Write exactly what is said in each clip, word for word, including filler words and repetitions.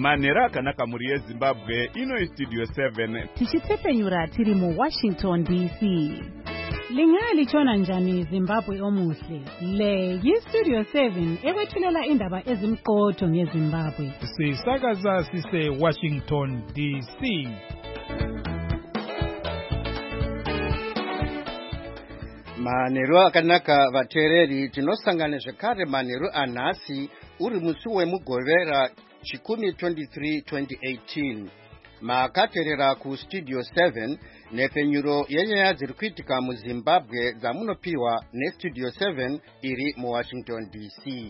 Manhero akanaka muri yeZimbabwe, ino iStudio seven. Tichitsepenyura tiri mu Washington D C. Lingali chona njani Zimbabwe omuhle. Le yiStudio seven ekwethulela indaba ezimqotho ngeZimbabwe. Sisakaza sise Washington D C. Manhero akanaka vateereri, tinosangana zvekare manhero anhasi uri musi wemugovera chikumi twenty-three twenty eighteen. Makateerera ku Studio seven nepfenyuro yenyaya dziri kuitika muZimbabwe dzamunopiwa neStudio seven iri muWashington D C.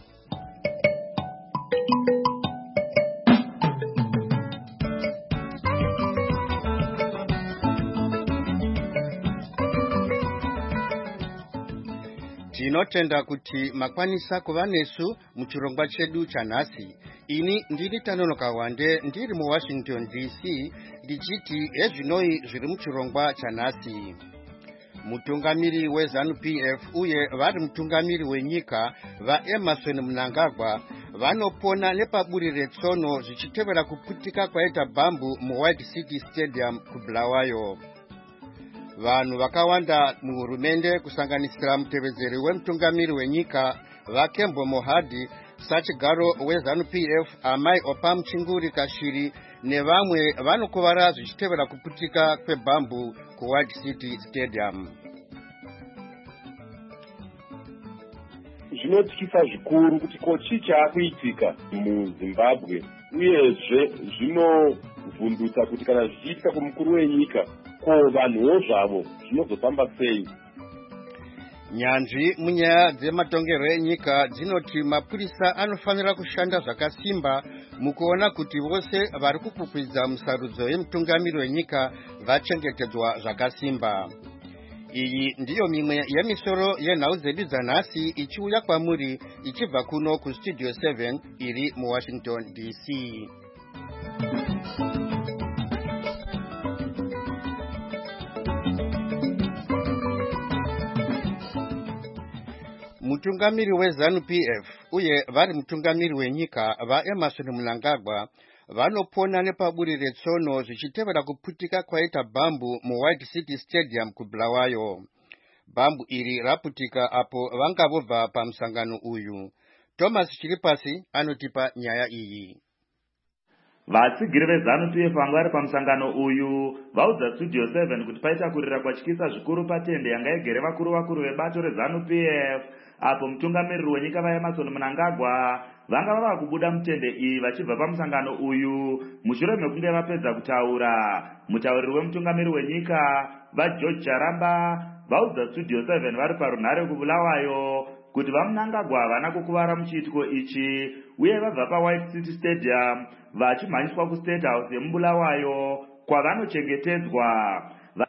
Tinotenda kuti makwanisa kuva nesu muchirongwa chedu chanhasi. Ini ndiri Tanonoka Wande ndiri muWashington D C ndichiti ezvinoi zviri muchirongwa chanhasi. Mutungamiri weZanu P F uye vari mutungamiri wenyika vaEmmerson Mnangagwa vanopona nepaburi retsono zvichitevera kuputika kwaita bhambu muWhite City Stadium kuBulawayo. Vanhu vakawanda muhurumende kusanganisira mutevedzeri wemutungamiri wenyika vaKembo Mohadi, sachigaro weZanu P F Amai Opa Muchinguri Kashiri nevamwe vanokuvara zvichitevera kuputika kwebhambu kuWhite City Stadium. Zvinotyisa zvikuru kuti kochi chaakuitika muZimbabwe uyezve zvinovhundutsa kuti kana zvichiitika kumukuru wenyika ko vanhuwo zvavo zvinozofamba sei. Nyanzvi munyaya dzematongerwo enyika dzinoti mapurisa anofanira kushanda zvakasimba mukuona kuti vose vari kukwikwidzwa musarudzo yemutungamiri wenyika vachengetedzwa zvakasimba. Iyi ndiyo mimwe yemisoro yenhau dzedu dzanhasi ichiuya kwamuri ichibva kuno kuStudio seven iri muWashington D C. Mutungamiri weZanu P F uye vari mutungamiri wenyika vaEmmerson Mnangagwa vanopona nepaburi retsono zvichitevera kuputika kwaita bhambu muWhite City Stadium kuBulawayo. Bhambu iri raputika apo vanga vobva pamusangano uyu. Thomas Chiripasi anotipa nyaya iyi. Vatsigiri veZanu P F vanga vari pamusangano uyu vaudza Studio seven kuti paita kurira kwatyisa zvikuru patende yanga igere vakuru vakuru vebato reZanu P F apo mutungamiriri wenyika vaEmmerson Mnangagwa vanga vava kubuda mutende iyi vachibva pamusangano uyu mushure mekunge vapedza kutaura. Mutauriri wemutungamiriri wenyika vaGeorge Charamba vaudza Studio seven vari parunhare kuBulawayo kuti vaMnangagwa havana kukuvara muchiitiko ichi uye vabva paWhite City Stadium vachimhanyiswa kuState House yemuBulawayo kwavanochengetedzwa.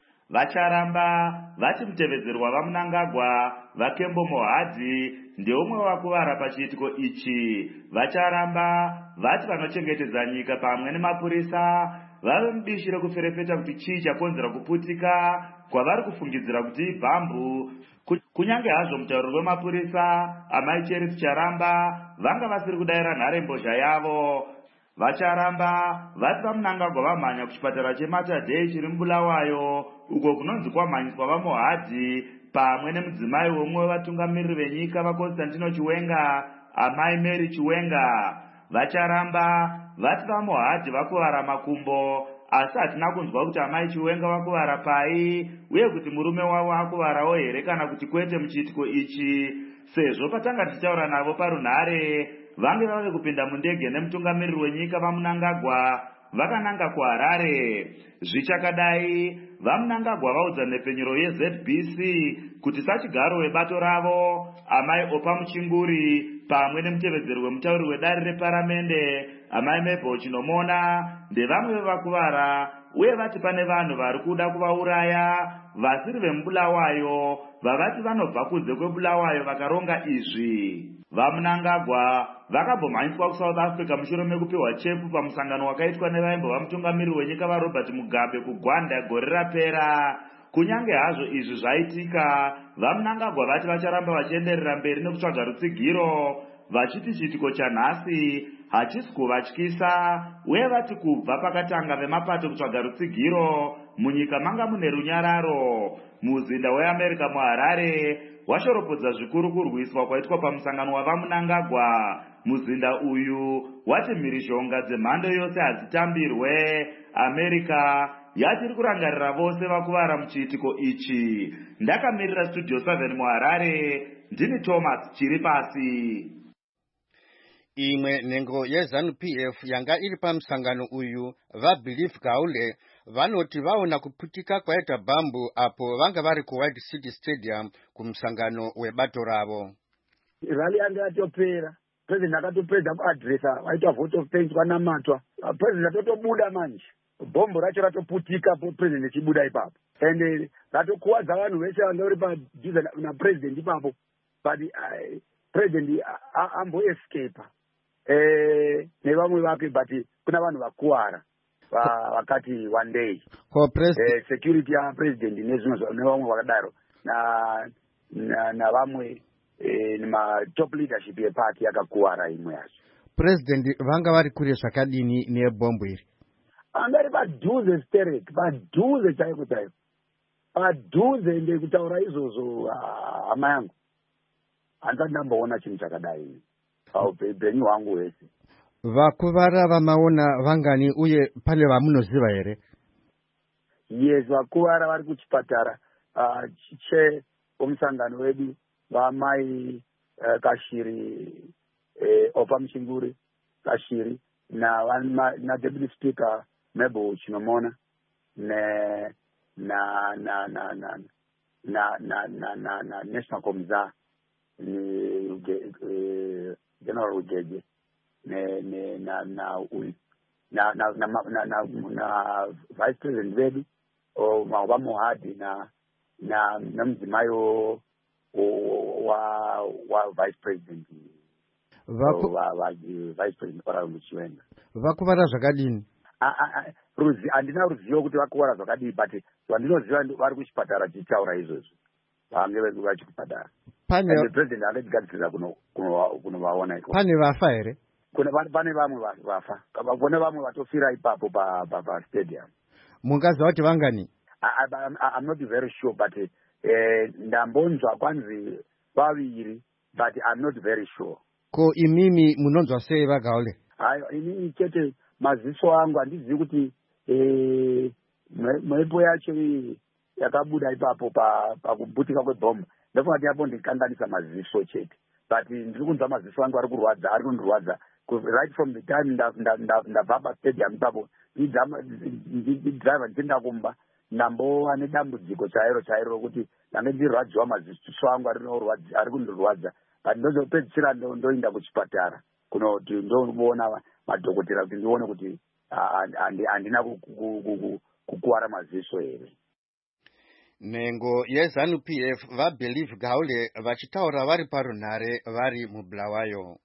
Vacharamba vati mutevedzerwa vaMnangagwa vaKembo Mohadi ndeumwe wakuvara pachiitiko ichi. Vacharamba vati vanochengetedza nyika pamwe nemapurisa vave mudishi rekuferefeta kuti chii chakonzera kuputika kwavari kufungidzira kuti ibhambu. Kunyange hazvo mutauriri wemapurisa Amai Cherith Charamba vanga vasiri kudayira nharembozha yavo. Vacharamba vati vaMnangagwa vamhanya kuchipatara cheMaterdei chiri muBulawayo uko kunonzi kwamhanyiswa vaMohadi pamwe nemudzimai womwe wevatungamiriri venyika vaConstantino Chiwenga, Amai Mary Chiwenga. Vacharamba vati vaMohadi vakuvara makumbo asi hatina kunzwa kuti Amai Chiwenga vakuvara pai uye kuti murume wavo akuvarawo here kana kuti kwete muchiitiko ichi, sezvo patanga tichitaura navo parunhare vange vave kupinda mundege nemutungamiriri wenyika vaMnangagwa vakananga kuHarare. Zvichakadai vaMnangagwa vaudza nepfenyuro yeZ B C kuti sachigaro webato ravo Amai Opa Muchinguri pamwe nemutevedzeri wemutauri wedare reparamende Amai Mabel Chinomona ndevamwe vevakuvara uye vati pane vanhu vari kuda kuvauraya vasiri vemuBulawayo vavati vanobva kunze kweBulawayo vakaronga izvi. VaMnangagwa vakambomhanyiswa kuSouth Africa mushure mekupiwa chefu pamusangano wakaitwa nevaimbova mutungamiriri wenyika vaRobert Mugabe kuGwanda gore rapera. Kunyange hazvo izvi zvaitika, vaMnangagwa vati vacharamba vachienderera mberi nekutsvaga rutsigiro vachiti chiitiko chanhasi hachisi kuvatyisa, uye vati kubva pakatanga vemapato kutsvaga rutsigiro munyika manga mune runyararo. Muzinda weAmerica muHarare washoropodza zvikuru kurwiswa kwaitwa pamusangano wavaMunangagwa. Muzinda uyu wati mhirizhonga dzemhando yose hadzitambirwe. America yati iri kurangarira vose vakuvara muchiitiko ichi. Ndakamirira Studio seven muHarare, ndini Thomas Chiripasi. Imwe nengo yeZANU P F yanga iri pamusangano uyu vaBelieve Gaule vanoti vaona kuputika kwaita bambu apo vanga vari kuWhite City Stadium kumusangano webato ravo. Rally yanga yatopera. President akatopedza kuadresa waitwa vote of thanks kwanamatwa. President atotobuda manje. Bombo racho ratoputika po president chibuda ipapo. And ratokuwadza vanhu vese vanga vari padhuze na president ipapo. But uh, president ambo escape. Eh nevamwe vake but kuna vanhu vakuwara. Wakati one day. Ko president eh, security ya president nezvino nevamwe vakadaro na na, na vamwe eh, nima top leadership yeparty yakakuwara imwe yacho. President vanga vari kure zvakadini nebombo iri? Angari padhuze sterek, padhuze chaiko chaiko. Padhuze ndekutaura izvozvo hama yangu. Handisati ndamboona chinhu chakadai paupenyu hwangu hwese. Vakuvara vamaona vangani uye pane vamunoziva here? Yes, vakuvara vari kuchipatara. Uh, chiche omusangano wedu vamai uh, Kashiri eh, Opa Mchinguri Kashiri na vana na deputy speaker Mebo Chinomona ne na na na na na na na na na national komza ni uh, general Ujeje ne ne na na ui na na na na na, na vice president wedu o Mawaba Mohadi na na namzimayo wa wa vice president Vaku... wa, wa vice president para Muchiwenga. Vakuvara zvakadini? a a ruzi andina ruzivo kuti vakuvara zvakadini, but vandinoziva vari kuchipatara tichitaura izvozvo vange vari kuchipatara. Pane president akagadzirira kuno kunovaona iko. Pane vafa here? Kuna pane vamwe vafa, kune vamwe vatofira ipapo pa pa, pa stadium. Mungaziva kuti vangani? I, I, I'm not very sure, but eh, ndambonzwa kwanzi vaviri, but I'm not very sure. Ko imimi munonzwa sei vaGaule? Hayo inini chete maziso angu handizivi kuti eh, mwepo yacho yakabuda ipapo pa pakubutika kwebhomba. Ndofuna kuti yapo ndikanganisa maziso chete. But ndiri kunzwa maziso angu ari kurwadza, ari kundirwadza right from the time ndabva pastadium ipapo ndidriver ndichienda kumba ndambova nedambudziko chairo chairo kuti ndange ndirwadziwa maziso angu ari kundirwadza, but ndozopedzisira ndoenda kuchipatara kunoti ndoona madhokotera kuti ndione kuti handina kukuwara maziso here. Nengo yeZANU P F vaBelieve Gaule vachitaura vari parunhare vari muBulawayo.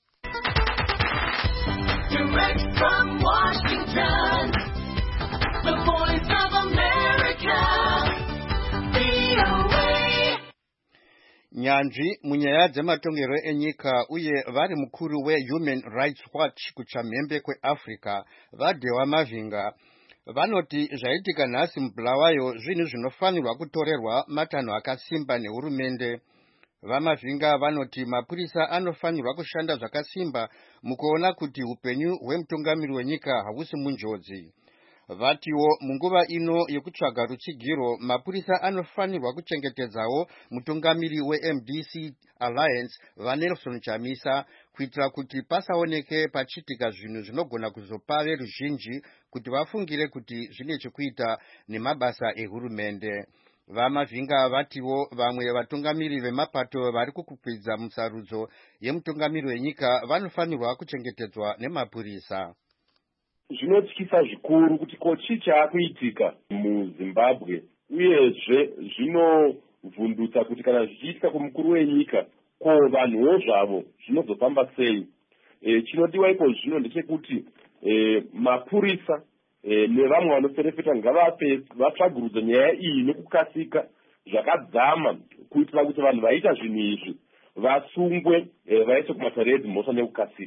Direct from Washington, the voice of America, V O A. Nyanzvi munyaya dzematongero enyika uye vari mukuru weHuman Rights Watch kuchamhembe kweAfrica vaDewa Mavinga vanoti zvaitika nhasi muBulawayo zvinhu zvinofanirwa kutorerwa matanho akasimba nehurumende. VaMavinga vanoti mapurisa anofanirwa kushanda zvakasimba mukuona kuti upenyu hwemutungamiri wenyika hahusi munjodzi. Vatiwo munguva ino yekutsvaga rutsigiro mapurisa anofanirwa kuchengetedzawo mutungamiri weM D C Alliance vaNelson Chamisa kuitira kuti pasaoneke pachitika zvinhu zvinogona kuzopa veruzhinji kuti vafungire kuti zvine chekuita nemabasa ehurumende. VaMavinga vatiwo vamwe vatungamiri vemapato vari kukwidza musarudzo yemutungamiri wenyika vanofanirwa kuchengetedzwa nemapurisa. Zvinotyisa zvikuru kuti ko chii chaakuitika muZimbabwe uyezve zvinovhundutsa kuti kana zvichiitika kumukuru wenyika ko vanhuwo zvavo zvinozofamba sei. E, chinodiwa ipo zvino ndechekuti e, mapurisa e, nevamwe vanoferefeta ngavatsvagurudze nyaya iyi nekukasika zvakadzama kuitira kuti vanhu vaita zvinhu izvi vasungwe e, vaiswe kumataredi mhosva nekukasika.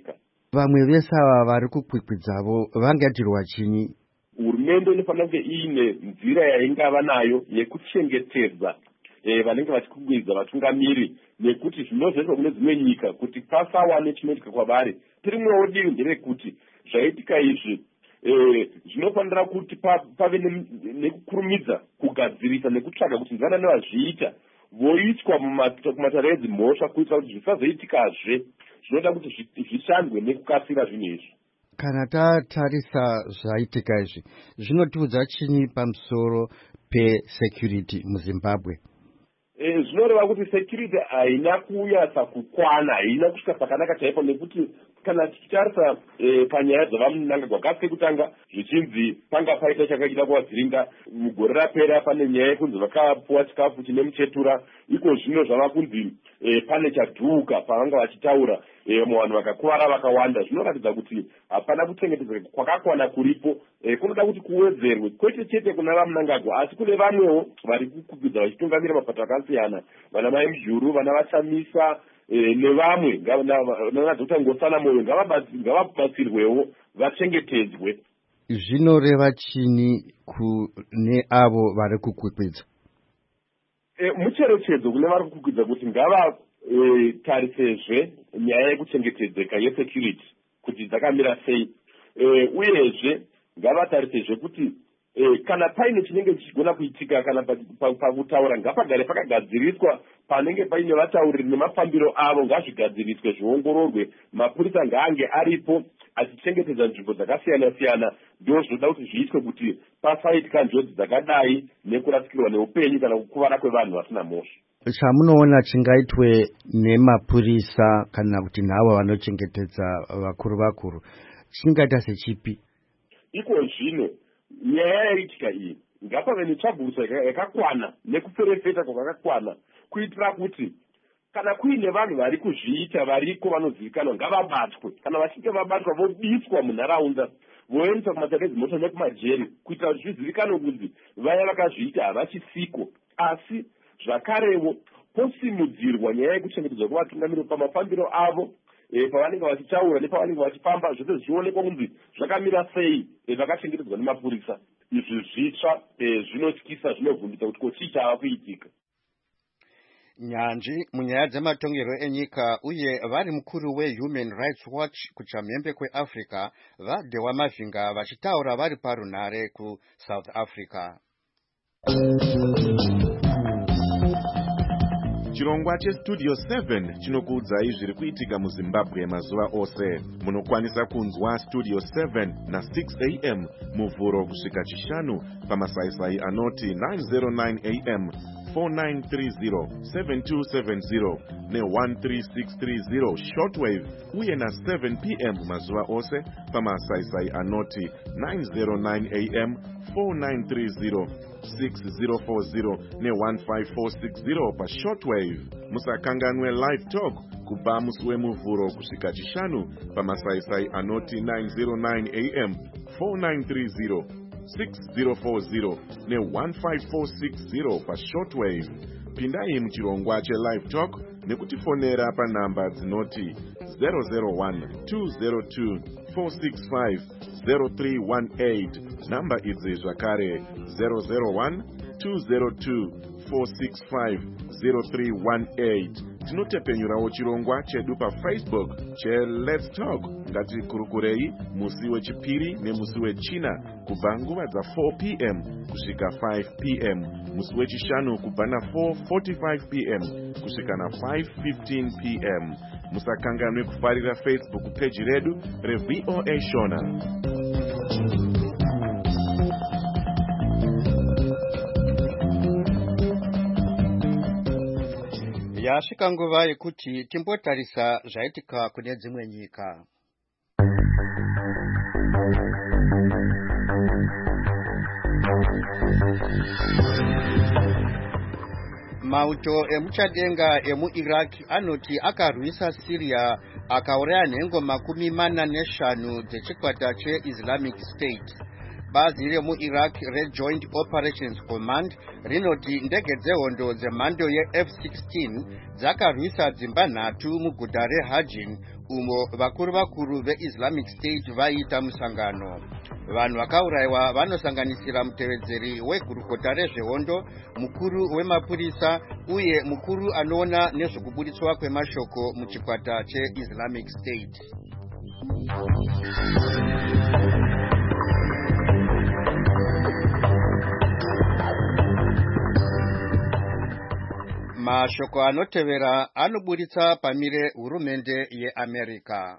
vamwe vese ava vari kukwikwidza vangadirwa chini? Hurumende inofanira kunge iine nzira yaingava nayo yekuchengetedza vanenge vachikwidza vatungamiri, nekuti zvinozvaitwa kune dzimwe nyika kuti pasawane chinoitika kwavari. Tiri mwewo divi nderekuti zvaitika izvi zvinofanira kuti pave nekukurumidza kugadzirisa nekutsvaga kuti ndivana nevazviita voiswa kumatare edzimhosva kuitira kuti zvisazoitikazve. Zvinoda kuti zvishandwe nekukasira zvinhu izvi. Kana tatarisa zvaitika izvi zvinotiudza chini pamusoro pesecurity muZimbabwe? E, zvinoreva kuti security haina kunyatsa kukwana, haina kusvika pakanaka chaipo, nekuti kana tichitarisa e, panyaya dzavamunangagwa sekutanga zvichinzi panga paita chakaita kuvadziringa mugore rapera, pane nyaya yekunzi vakapuwa chikafu chine muchetura. Iko zvino zvava kunzi e, pane chadhuka pavanga vachitaura e, vanhu vakakuvara vakawanda. Zvinoratidza kuti hapana kuchengetedzeka kwakakwana kuripo. E, kunoda kuti kuwedzerwe kwete chete kuna vamunangagwa asi kune vamwewo vari kukwidza vachitungamira mapato akasiyana, vana mai Muzhuru, vana vaChamisa e, nevamwe navadhokta Ngosana Moyo ngavabatsirwewo vachengetedzwe. Zvinoreva chini kune avo vari kukwikwidza? E, mucherechedzo kune vari kukwikwidza kuti ngava e, tarisezve nyaya yekuchengetedzeka yesecurity kuti dzakamira sei, e, uyezve ngavatarisezve kuti e, kana paine chinenge chichigona kuitika kana pakutaura pa, pa ngapagare pakagadziriswa, panenge paine vatauriri nemafambiro avo ngazvigadziriswe zviongororwe, mapurisa ngaange aripo achichengetedza nzvimbo dzakasiyana siyana. Ndo zvinoda kuti zviitwe kuti pasaitika njodzi dzakadai nekurasikirwa neupenyu kana kukuvara kwevanhu vasina mhosva. Chamunoona chingaitwe nemapurisa kana kuti navo vanochengetedza vakuru vakuru chingaita sechipi? Iko zvino nyaya yaitika iyi ngapave netsvaguruso yakakwana nekuferefeta kwakakwana kuitira kuti kana kuine vanhu vari kuzviita variko vanozivikanwa ngavabatwe. Kana vachinge vabatwa vobiswa munharaunda, voendeswa kumatare edzimhosva nekumajeri kuitira kuti zvizivikanwe kuti vaya vakazviita havachisiko. Asi zvakarewo posimudzirwa nyaya yekuchengetedzwa kwavatungamiri pamafambiro avo, e, pavanenge vachitaura nepavanenge vachifamba, zvose zvichionekwa kunzi zvakamira sei e, vakachengetedzwa nemapurisa. Izvi zvitsva e, zvinotyisa, zvinovhundutsa kuti kochii chava kuitika. Nyanzvi munyaya dzematongerwo enyika uye vari mukuru weHuman Rights Watch kuchamhembe kweAfrica vaDewa Mavhinga vachitaura vari parunare kuSouth Africa. Chirongwa cheStudio seven chinokuudzai zviri kuitika muZimbabwe mazuva ose. Munokwanisa kunzwa Studio seven na six a m muvhuro kusvika chishanu pamasaisai anoti nine oh nine a m, four nine three zero, seven two seven zero ne one three six three zero shortwave uye na seven p m mazuva ose pamasaisai anoti nine oh nine a m, four nine three zero, six zero four zero ne one five four six zero pa shortwave. Musakanganwe live talk kubva musi wemuvhuro kusvika chishanu pamasaisai anoti nine oh nine a m, four nine three zero, six zero four zero ne one five four six zero pa shortwave. Pindai muchirongwa chelive talk nekutifonera panhamba dzinoti zero zero one, two zero two, four six five, zero three one eight. Namba idzi zvakare zero zero one, two zero two, four six five, zero three one eight. Tinotepenyurawo chirongwa chedu paFacebook cheLet's Talk. Ngatikurukurei musi wechipiri nemusi wechina kubva nguva dza four p m kusvika five p m, musi wechishanu kubva na four forty-five p m kusvika na five fifteen p m. Musakanganwe kufarira Facebook page redu reV O A Shona. Yasvika nguva yekuti timbotarisa zvaitika kune dzimwe nyika. Mauto emuchadenga emuIraq anoti akarwisa Syria akauraya nhengo makumi mana neshanu dzechikwata cheIslamic State. bazi remuiraq rejoint operations command rinoti ndege dzehondo dzemhando yeF sixteen dzakarwisa dzimba nhatu muguta rehajin umo vakuru vakuru veislamic state vaita musangano. Vanhu vakaurayiwa vanosanganisira mutevedzeri wegurukota rezvehondo, mukuru wemapurisa uye mukuru anoona nezvekubuditswa kwemashoko muchikwata cheislamic state. Mashoko anotevera anoburitsa pamire hurumende yeAmerica.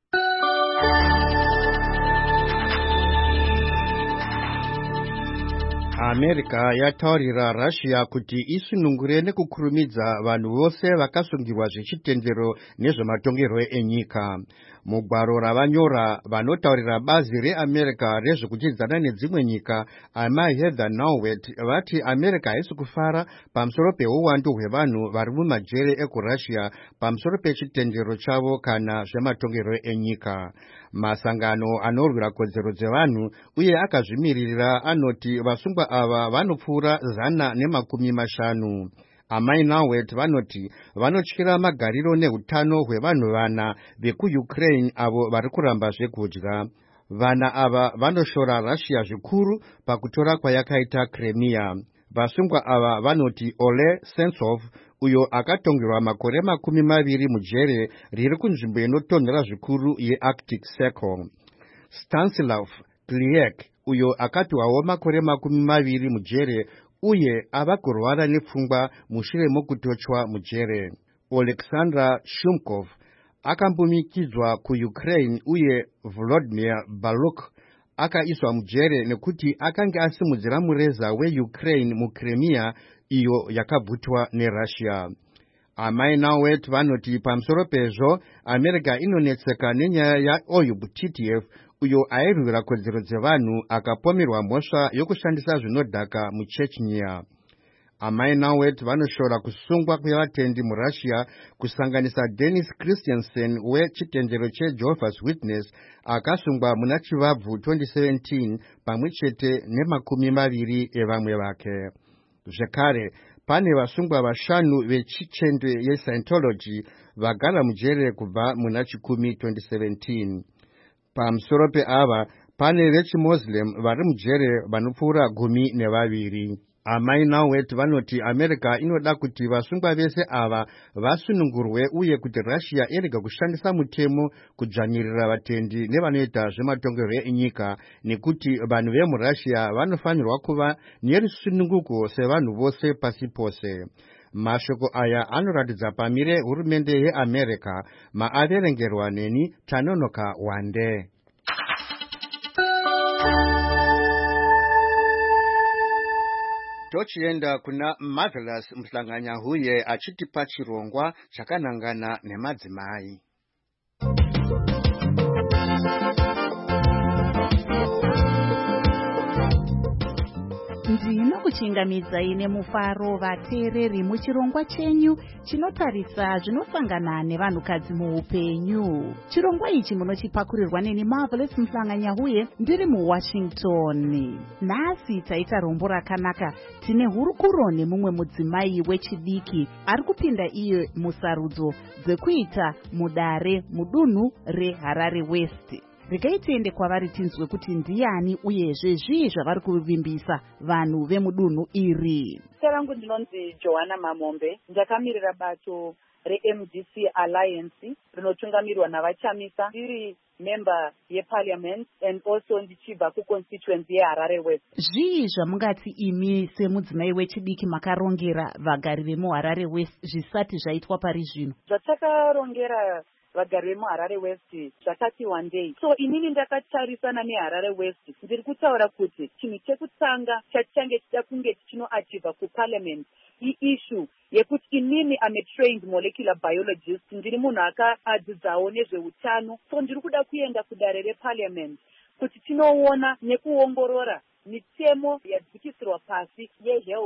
America yataurira Russia kuti isunungure nekukurumidza vanhu vose vakasungirwa zvechitendero nezvematongerwo enyika. Mugwaro ravanyora vanotaurira bazi reAmerica rezvekuchidzana nedzimwe nyika Ama Heather Nauert vati America haisi kufara pamusoro peuwandu hwevanhu vari mumajere ekuRussia pamusoro pechitendero chavo kana zvematongerwo enyika. Masangano anorwira kodzero dzevanhu uye akazvimiririra anoti vasungwa ava vanopfuura zana nemakumi mashanu. Amai Nauert vanoti vanotyira magariro nehutano hwevanhu vana vekuUkraine avo vari kuramba zvekudya. Vana ava vanoshora Russia zvikuru pakutora kwayakaita Crimea. Vasungwa ava vanoti Ole Sentsov uyo akatongerwa makore makumi maviri mujere riri kunzvimbo inotonhora zvikuru yeArctic Circle. Stanislav Kliek uyo akapiwawo makore makumi maviri mujere uye ava kurwara nepfungwa mushure mokutochwa mujere. Oleksandra Shumkov akambomikidzwa kuUkraine uye Volodymyr Baluk akaiswa mujere nekuti akanga asimudzira mureza weUkraine muCrimea iyo yakabvutwa neRussia. Amai Nauert vanoti pamusoro pezvo America inonetseka nenyaya yaOyub Titiev uyo airwira kodzero dzevanhu akapomerwa mhosva yokushandisa zvinodhaka muChechnya. Amai Nauert vanoshora kusungwa kwevatendi muRussia kusanganisa Denis Christensen wechitendero cheJehovah's Witness akasungwa muna Chivabvu twenty seventeen pamwe chete nemakumi maviri evamwe vake. Zvekare pane vasungwa vashanu vechichende yeScientology vagara mujere kubva muna chikumi twenty seventeen. Pamusoro peava pane vechiMuslim vari mujere vanopfuura gumi nevaviri. Amai Nauert vanoti America inoda kuti vasungwa vese ava vasunungurwe uye kuti Russia irege kushandisa mutemo kudzvanirira vatendi nevanoita zvematongerwo enyika nekuti vanhu vemuRussia vanofanirwa kuva nerusununguko sevanhu vose pasi pose. Mashoko aya anoratidza pamire hurumende yeAmerica maaverengerwa neni Tanonoka Wande. Tochienda kuna Marvelous Mhlanganyahuye achitipa chirongwa chakanangana nemadzimai. Ndinokuchingamidzai nemufaro vateereri muchirongwa chenyu chinotarisa zvinosangana nevanhukadzi muupenyu. Chirongwa ichi munochipakurirwa neni Marvelous Mhlanganyahuye ndiri muWashington. Nhasi taita rombo rakanaka. Tine hurukuro nemumwe mudzimai wechidiki ari kupinda iye musarudzo dzekuita mudare mudunhu reHarare West. Regai tiende kwavari tinzwe kuti ndiani uyezve zvii zvavari kuvimbisa vanhu vemudunhu iri. Zita rangu ndinonzi Johanna Mamombe. Ndakamirira bato reM D C Alliance rinotungamirwa navachamisa. Ndiri member yeparliament and also ndichibva kuconstituency yeHarare West. Zvii zvamungati imi semudzimai wechidiki makarongera vagari vemuHarare West zvisati zvaitwa pari zvino? Zvatakarongera vagari vemuHarare West zvakati one day. So inini ndakatarisana neHarare West ndiri kutaura kuti chinhu chekutanga chatichange chida kunge tichinoachivha kuparliament iissue yekuti inini am a trained molecular biologist, ndiri munhu akadzidzawo nezveutano. So ndiri kuda kuenda kudare reparliament kuti tinoona nekuongorora mitemo yadzikisirwa pasi yehealth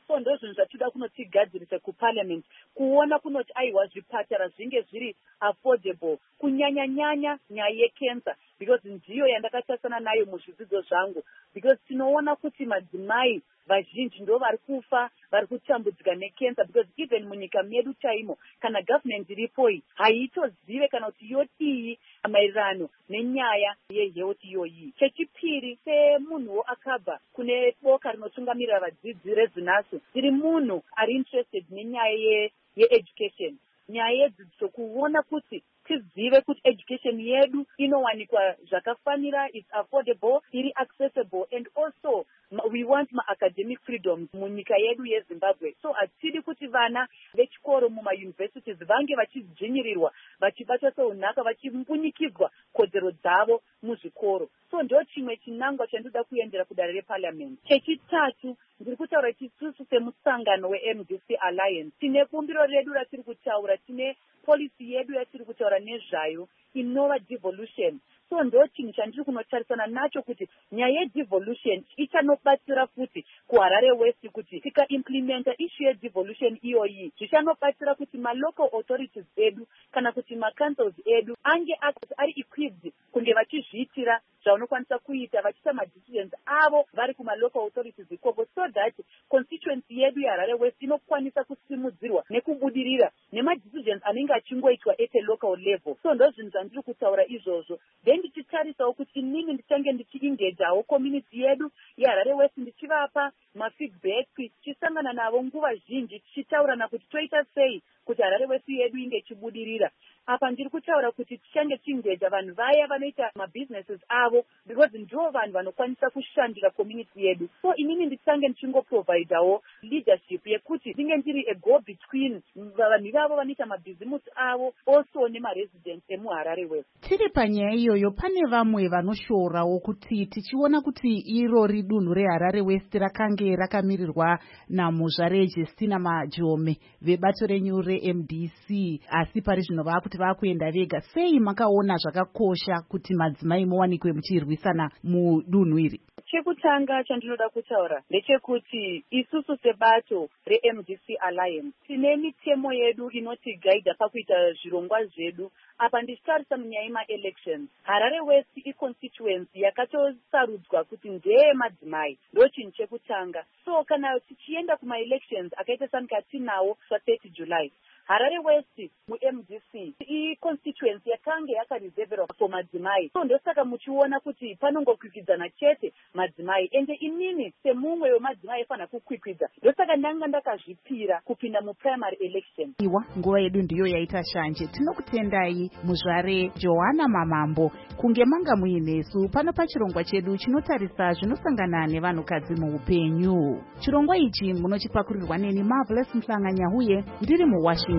so ndo zvinhu zvatinoda kunotigadzirisa kuparliament kuona kunoti aiwa zvipatara zvinge zviri affordable kunyanya-nyanya nyaya yecancer because ndiyo yandakatarisana nayo muzvidzidzo zvangu because tinoona kuti madzimai vazhinji ndo vari kufa vari kutambudzika necancer because even munyika medu chaimo kana government iripoi haitozive kana kuti yotii maererano nenyaya yehealth iyoyi. Chechipiri, semunhuwo akabva kune boka rinotungamirira vadzidzi rezinasi tiri munhu ari interested nenyaya yeeducation nyaya yedzidziso kuona kuti tizive kuti education yedu inowanikwa zvakafanira, is affordable, iri accessible, and also we want ma-academic freedoms munyika yedu yeZimbabwe. So hatidi kuti vana vechikoro mumayunivhesitizi vange vachidzvinyirirwa vachibatwa seunhaka vachimbunyikidzwa kodzero dzavo muzvikoro. So ndo chimwe chinangwa chandoda kuendera kudare reparliament. Chechitatu, ndiri kutaura chisusu semusangano we-M D C Alliance tine bumbiro redu ratiri kutaura, tine policy yedu yatiri kutaura nezvayo inova devolution. So ndo chinhu chandiri kunotarisana nacho kuti nyaya yedevolution ichanobatsira futi kuHarare West kuti tikaimplementa issue yedevolution iyoyi zvichanobatsira kuti malocal authorities edu kana kuti macouncils edu ange ari equipped kunge vachizviitira zvaunokwanisa kuita vachiita madecisions avo vari kumalocal authorities ikoko so that constituency yedu yeHarare West inokwanisa kusimudzirwa nekubudirira nemadecisions anenge achingoitwa at a local level. So ndo zvinhu zvandiri kutaura izvozvo. Then ndichitarisawo kuti inini ndichange ndichiengajawo community yedu yeHarare West ndichivapa mafeedback tichisangana navo nguva zhinji tichitaurana kuti toita sei kuti Harare West yedu inge ichibudirira. Apa ndiri kutaura kuti tichange tiengaja vanhu vaya vanoita mabusinesses avo because ndivo vanhu vanokwanisa kushandira community yedu. So inini ndichange ndichingoprovidawo leadership yekuti ndinge ndiri a go between vanhu ivavo vanoita mabhizimusi avo also nemaresidents emuHarare West. Tiri panyaya iyoyo pane vamwe vanoshorawo kuti tichiona kuti irori dunhu reHarare West rakange rakamirirwa naMuzvare Justina Majome vebato renyu re-M D C asi pari zvino vakuti vakuenda vega. Sei makaona zvakakosha kuti madzimai muwanikwe muchirwisana mudunhu iri? Chekutanga chandinoda kutaura ndechekuti isusu sebato re-M D C Alliance tine mitemo yedu inotigaidha pakuita zvirongwa zvedu. Apa ndichitarisa munyaya yema-elections, Harare West i-constituency yakatosarudzwa kuti ndeye madzimai, ndo chinhu chekutanga. So kana tichienda kuma-elections akaita sanika tinawo pa-thirty July, Harare West mu-M D C i-constituency yakange yakareserverwa for madzimai. So ndosaka muchiona kuti panongokwikwidza chete madzimai, ende inini semumwe wemadzimai efana kukwikwidza, ndosaka ndanga ndakazvipira kupinda mu-primary election. Iwa nguva yedu ndiyo yaita shanje. Tinokutendai Muzvare Johanna Mamambo kunge manga muinesu pano pachirongwa chedu chinotarisa zvinosangana nevanhukadzi muupenyu. Chirongwa ichi munochipakurirwa neni Marvelous Mhlanganyahuye ndiri muWashington.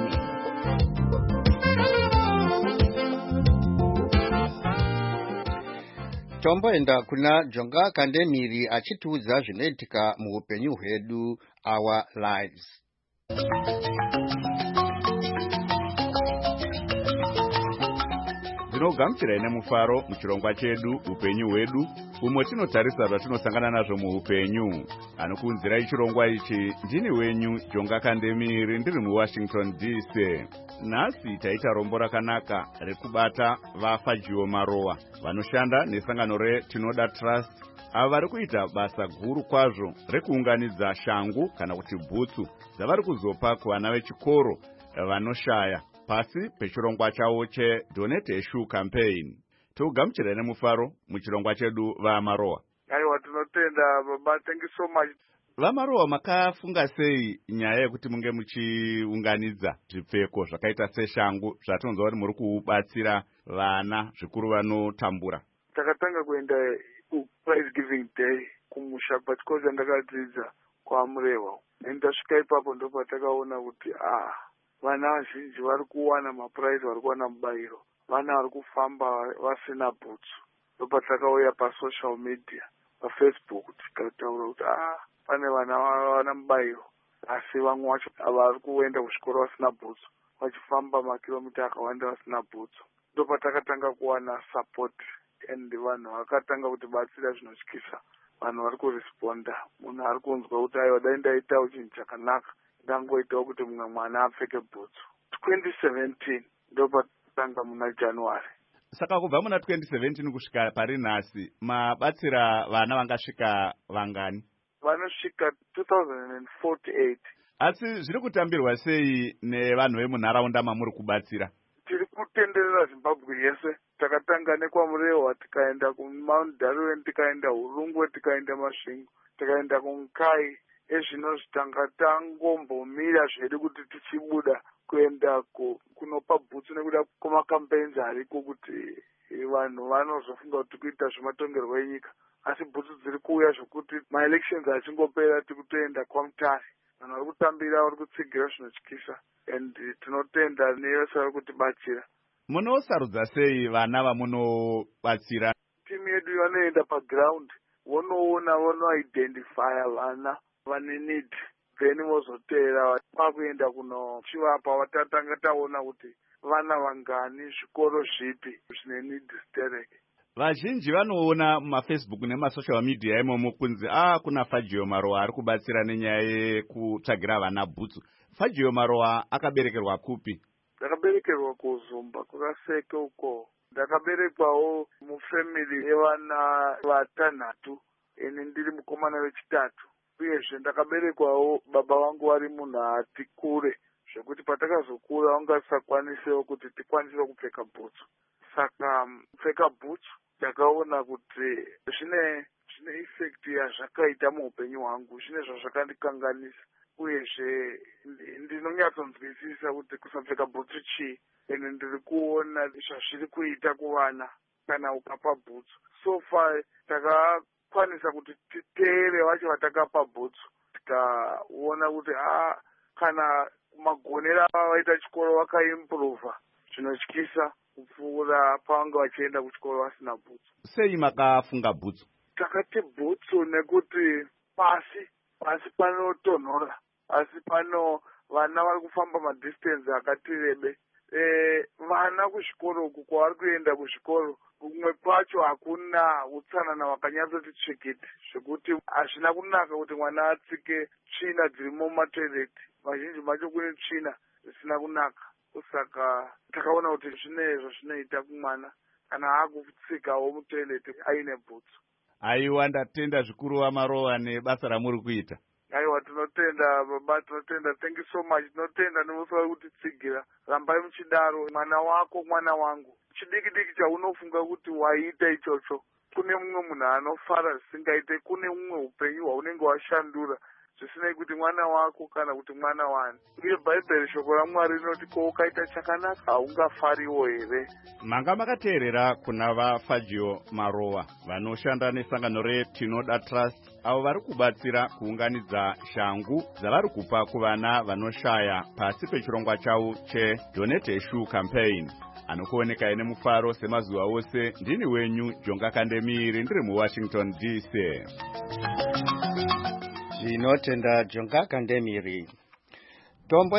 Tomboenda kuna Jonga Kandemiri achitiudza zvinoitika muupenyu hwedu, our lives. Ndinogamuchira ine mufaro muchirongwa chedu upenyu hwedu umwe tinotarisa zvatinosangana nazvo muupenyu. Anokuunzirai chirongwa ichi ndini wenyu Jonga Kandemiri ndiri muWashington D C. Nhasi taita rombo rakanaka rekubata vafa Jiwo Marowa vanoshanda nesangano reTinoda Trust, ava vari kuita basa guru kwazvo rekuunganidza shangu kana kuti bhutsu dzavari kuzopa kuvana vechikoro vanoshaya pasi pechirongwa chavo cheDonate a Shoe campaign. Togamuchira nemufaro muchirongwa chedu vaMarowa. Aiwa, tinotenda baba, thank you so much. VaMarowa, makafunga sei nyaya yekuti munge muchiunganidza zvipfeko zvakaita seshangu zvatonzwa kuti muri kubatsira vana zvikuru vanotambura? Takatanga kuenda ku-prize giving day kumusha because ndakadzidza kwaMurewa. Ndasvika ipapo ndipo takaona kuti ah vana vazhinji vari kuwana mapuraizi, vari kuwana mubayiro, vana vari kufamba vasina bhutsu. Ndipo takauya pasocial media paFacebook tikataura kuti ah pane vana vana mubayiro asi vamwe vacho vari kuenda kuzvikoro vasina bhutsu, vachifamba makilomita akawanda vasina bhutsu. Ndipo takatanga kuwana support and vanhu vakatanga kuti batsira zvinotyisa vanhu vari kuresponda. Munhu ari kunzwa kuti aiwa dai ndaitawo chinhu chakanaka ndangoitawo kuti mumwe mwana apfeke bhutsu. twenty seventeen ndo patanga muna January. Saka kubva muna twenty seventeen kusvika pari nhasi mabatsira vana vangasvika vangani? Vanosvika two thousand forty-eight. Asi zviri kutambirwa sei nevanhu vemunharaunda mamuri kubatsira? Tiri kutenderera Zimbabwe yese. Takatanga nekwaMurewa, tikaenda kuMount Darwen, tikaenda Hurungwe, tikaenda Masvingo, tikaenda kuNkai. Ezvino zvitanga tangombomira zvedu kuti tichibuda kuenda kunopa bhutsu nekuda kwamakampenzi ariko kuti vanhu vanozofunga kuti kuita zvematongerwo enyika. Asi bhutsu dziri kuuya zvokuti maelections achingopera tikutoenda kwaMutare. Vanhu vari kutambira, vari kutsigira zvinotyisa, and tinotenda nevese vari kutibatsira. Munosarudza sei vana vamunobatsira? Timu yedu vanoenda paground, vonoona, vonoidentifya vana vane need, then vozotera pakuenda kunochivapa. Vatatanga taona kuti vana vangani, zvikoro zvipi zvine need dzitereke. Vazhinji vanoona mumafacebook nemasocial media imomo kunzi ah kuna Fagio Marowa ari kubatsira nenyaya yekutsvagira vana bhutsu. Fagio Marowa akaberekerwa kupi? Ndakaberekerwa kuZumba kwakaseke uko. Ndakaberekwawo mufamily yevana vatanhatu, eni ndiri mukomana wechitatu. Uyezve ndakaberekwawo baba vangu vari munhu ati kure, zvekuti patakazokura vangasakwanisewo kuti tikwanise kupfeka bhutsu. Saka kupfeka bhutsu ndakaona kuti zvine zvine effect yazvakaita muupenyu hwangu, zvine zvazvakandikanganisa. Uyezve ndinonyatsonzwisisa kuti kusapfeka bhutsu chii, ene ndiri kuona zvazviri kuita kuvana kana ukapa bhutsu. So far takakwanisa kuti titeere vacho vatakapa bhutsu, tikaona kuti ah kana magonero avaita chikoro vakaimprova, zvinotyisa kupfuura pavanga vachienda kuchikoro vasina bhutsu. Sei makafunga bhutsu? Takati bhutsu nekuti pasi pasi panotonhora, asi pano vana vari kufamba madistance akati rebe. E, vana kuzvikoro uku kwavari kuenda kuzvikoro kumwe kwacho hakuna utsanana hwakanyatsoti tsvikiti, zvekuti hazvina kunaka kuti mwana atsike tsvina dzirimo mumatoireti. Mazhinji macho kune tsvina zvisina kunaka. Saka takaona kuti zvinezvo zvinoita kumwana kana akutsikawo mutoireti aine bhutsu. Aiwa, ndatenda zvikuru vaMarowa nebasa ramuri kuita. Aiwa, tinotenda baba, tinotenda. Thank you so much. Tinotenda nemusa kutitsigira. Rambai muchidaro. Mwana wako, mwana wangu. Chidiki diki chaunofunga kuti waita ichocho, kune mumwe munhu anofara zvisingaite, kune mumwe upenyu hwaunenge washandura zvisinei kuti mwana wako kana kuti mwana wani. Uye Bhaibheri shoko raMwari rinoti ko ukaita chakanaka haungafariwo here. Manga makateerera kuna vaFagio Marowa vanoshanda nesangano reTinoda Trust, avo vari kubatsira kuunganidza shangu dzavari kupa kuvana vanoshaya pasi pechirongwa chavo cheDonate a Shoe Campaign. Anokuoneka ine mufaro semazuva ose, ndini wenyu Jonga Kandemiri, ndiri muWashington D C. Tinotenda Jonga Kandemiri. Tombo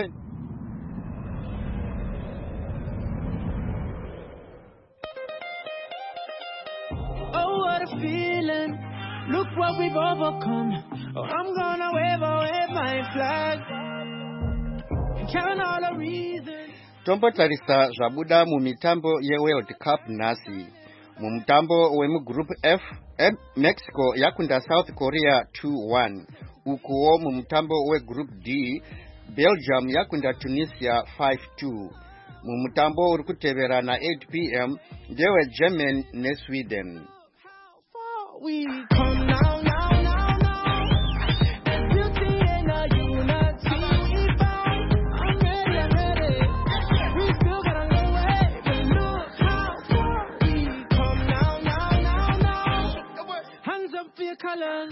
Oh, what a feeling. Look what we've overcome. Oh, I'm gonna wave away my flag. Count all the reasons. Tombotarisa zvabuda mumitambo yeWorld Cup nhasi. Mumutambo wemugroup F, Mexico yakunda South Korea two one. Ukuwo mumutambo wegroup D, Belgium yakunda Tunisia five two. Mumutambo uri kuteverana eight p m ndewe Germany neSweden. We come now, now, now, now. Beauty and a unity. I'm ready, I'm ready. We still got a long way, but look how far we come now, now, now, now. Hands up for your colors.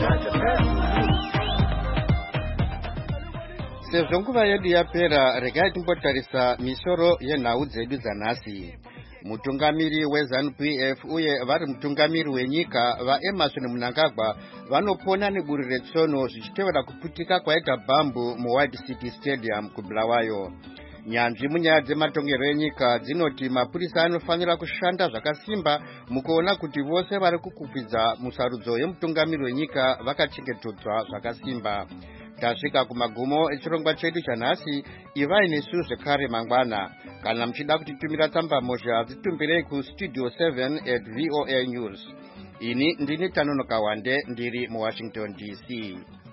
Sezvo nguva yedu yapera, regai timbotarisa misoro yenhau dzedu dzanhasi. Mutungamiri weZANU P F uye vari mutungamiri wenyika vaEmmerson Mnangagwa vanopona neburi retsono zvichitevera kuputika kwaita bhambu muWhite City Stadium kuBulawayo. nyanzvi munyaya dzematongero enyika dzinoti mapurisa anofanira kushanda zvakasimba mukuona kuti vose vari kukupidza musarudzo yemutungamiri wenyika vakachengetedzwa zvakasimba. Tasvika kumagumo echirongwa chedu chanhasi. Ivai nesu zvekare mangwana. Kana muchida kutitumira tsamba mozha dzitumbirei kustudio seven at voa news. Ini ndini Tanonoka Wande ndiri muWashington D C.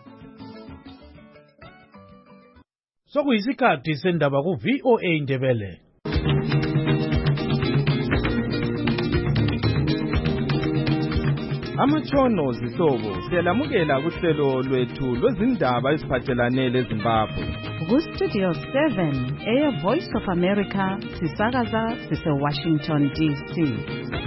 Sokuyisikhathi sendaba ku V O A Ndebele. Amatshono zihlobo siyalamukela kuhlelo lwethu lwezindaba eziphathelane leZimbabwe. Ku-Studio seven, Air Voice of America, sisakaza sise-Washington D C.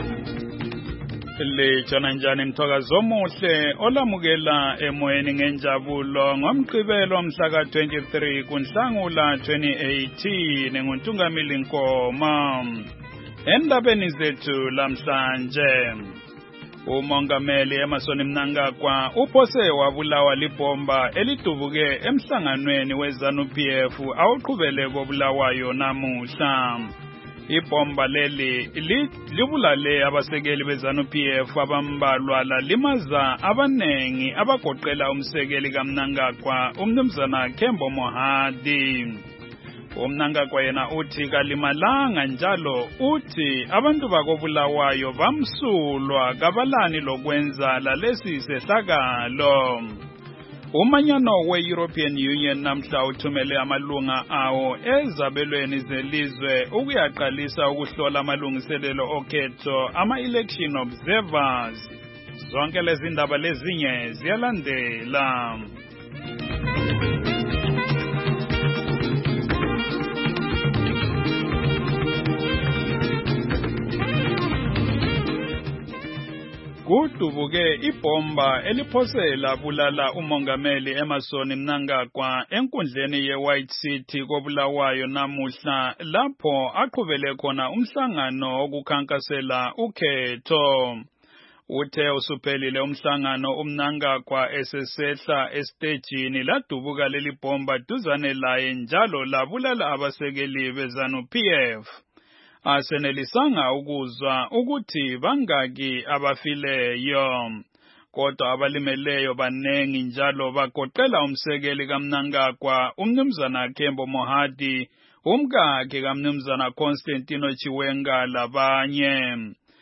Lejana njani mthakazo omuhle olamukela emoyeni ngenjabulo ngomgqibelo mhla ka twenty-three kuNhlangula twenty eighteen nguNtungamili Nkoma. Endabeni zethu lamhlanje, umongameli Emmerson Mnangagwa uphose wabulawa libomba elidubuke emhlanganweni weZANU-P F awuqhubele kobulawayo namuhla. Ibomba leli libulale abasekeli beZANU-P F abambalwa lalimaza abanengi abagoqela umsekeli kaMnangagwa umnumzana Kembo Mohadi. UMnangagwa yena uthi kalimalanga njalo uthi abantu bakobulawayo bamsulwa kabalani lokwenza lalesi sehlakalo. Umanyano we-European Union namhla uthumele amalunga awo ezabelweni zelizwe ukuyaqalisa ukuhlola amalungiselelo okhetho ama-election observers. Zonke lezi ndaba lezinye ziyalandela. Kudubuke ibomba eliphosela bulala umongameli Emmerson Mnangagwa enkundleni ye-White City kobulawayo namuhla lapho aqhubele khona umhlangano wokukhankasela ukhetho. Uthe usuphelile umhlangano uMnangagwa esesehla estejini ladubuka leli bomba duzane laye njalo labulala abasekeli beZANU-P F. Asenelisanga ukuzwa ukuthi bangaki abafileyo, kodwa abalimeleyo banengi njalo bagoqela umsekeli kaMnangagwa umnumzana Kembo Mohadi, umkakhe kaMnumzana Constantino Chiwenga labanye.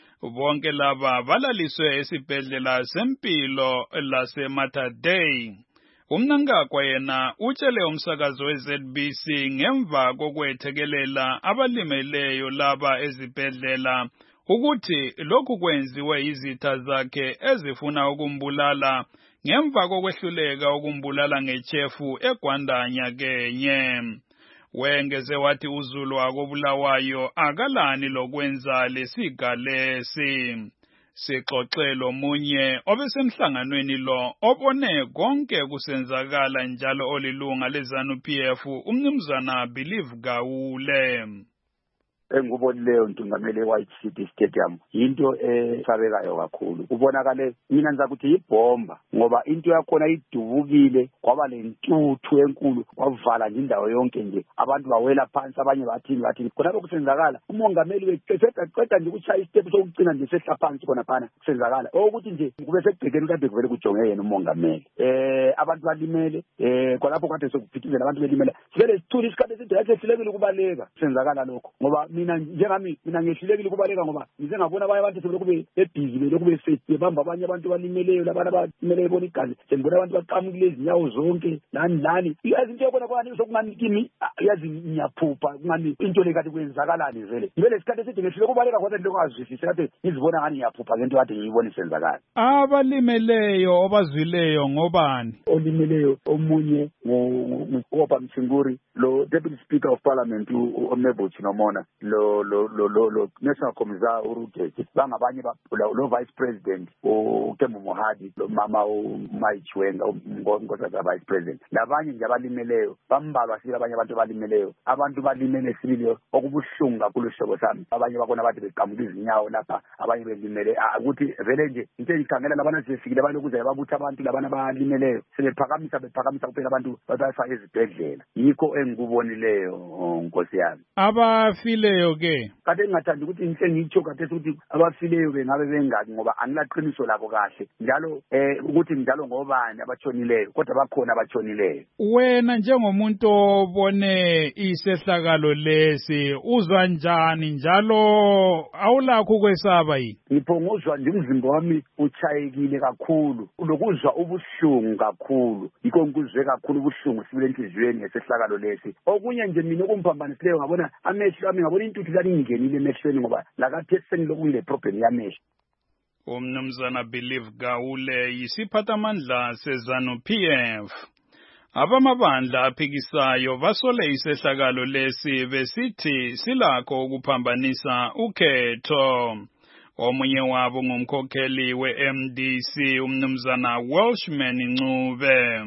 Bonke laba balaliswe esibhedlela sempilo laseMater Dei. UMnangagwa yena utshele umsakazo we-Z B C ngemva kokwethekelela abalimeleyo laba ezibhedlela ukuthi lokhu kwenziwe izitha zakhe ezifuna ukumbulala ngemva kokwehluleka ukumbulala ngechefu eGwandanya kenye. Wengeze wathi uZulu wakobulawayo akalani lokwenza lesigalesi. Sixoxelo munye obesemhlanganweni lo obone konke kusenzakala njalo olilunga leZANU-P F umnumzana Believe Gawule. engubonileyo ntungameli e-White City Stadium into esabekayo kakhulu. Ubonakale mina ngiza kuthi ibomba ngoba into yakhona idubukile kwaba lentuthu enkulu wavala nje indawo yonke nje abantu bawela phansi abanye bathini bathini khonapho kusenzakala umongameli weqeda qeda nje ukuchaya istep sokucina nje sehla phansi khona phana kusenzakala ukuthi nje kube sekugcekeni kade kuvele kujonge yena umongameli eh abantu balimele eh khonapho kade sokuphithizela abantu belimela sivele sithula isikhathi esinto yakhe silekile ukubaleka kusenzakala lokho ngoba mina njengami mina ngehlulekile ukubaleka ngoba ngize ngabona abanye abantu sebele kube ebhizi bele kube safety bamba abanye abantu balimeleyo labana balimeleyo bona igazi sengibona abantu baqamukile izinyawo zonke nani nani iyazi into yakona kwani sokungani kimi yazi ngiyaphupha kungani into le kade kwenzakalani vele ngivele isikhathi esithi ngehluleke ukubaleka kodwa into ngazwisisi kade ngizibona ngani ngiyaphupha ngento kade ngiyibona isenzakala. Abalimeleyo obazwileyo ngobani? Olimeleyo omunye ngoba Msinguri lo Deputy Speaker of Parliament uMebo Chinomona lo lo lo lo lo National Commissar uRudeke bangabanye lo Vice President uTembu Mohadi lo mama uMaichwenga uNkosi Vice President labanye nje abalimeleyo bambalwa sile abanye abantu abalimeleyo abantu balimele sibili okubuhlungu kakhulu sihlobo sami abanye bakona bathi beqamuka izinyawo lapha abanye belimele ukuthi vele nje into engikhangela labana sifikile balokuze babutha abantu labana abalimeleyo sebephakamisa bephakamisa kuphela abantu bayafaka ezibhedlela yikho engikubonileyo Nkosi yami abafileyo ke kade engathanda ukuthi inhle ngitsho kade ukuthi abafileyo ke ngabe bengaki ngoba angilaqiniso labo kahle njalo eh ukuthi njalo ngobani abatshonileyo kodwa bakhona abatshonileyo. Wena njengomuntu obone isehlakalo lesi uzwa njani njalo awulakho ukwesaba yini? Ngiphongozwa nje umzimba wami uchayekile kakhulu lokuzwa ubuhlungu kakhulu yikho ngikuzwe kakhulu ubuhlungu sibile enhliziyweni ngesehlakalo lesi. Okunye nje mina okumphambanisileyo ngabona amehlo ami ngabona intuthu zaningenile emehlweni ngoba lakathi sengiloku ngile problem yamehlo. Umnumzana Believe Gawule yisiphathamandla seZanu P F. Abamabandla aphikisayo basole isehlakalo lesi besithi silakho ukuphambanisa ukhetho. Omunye wabo ngumkhokheli we-M D C umnumzana Welshman Ncube.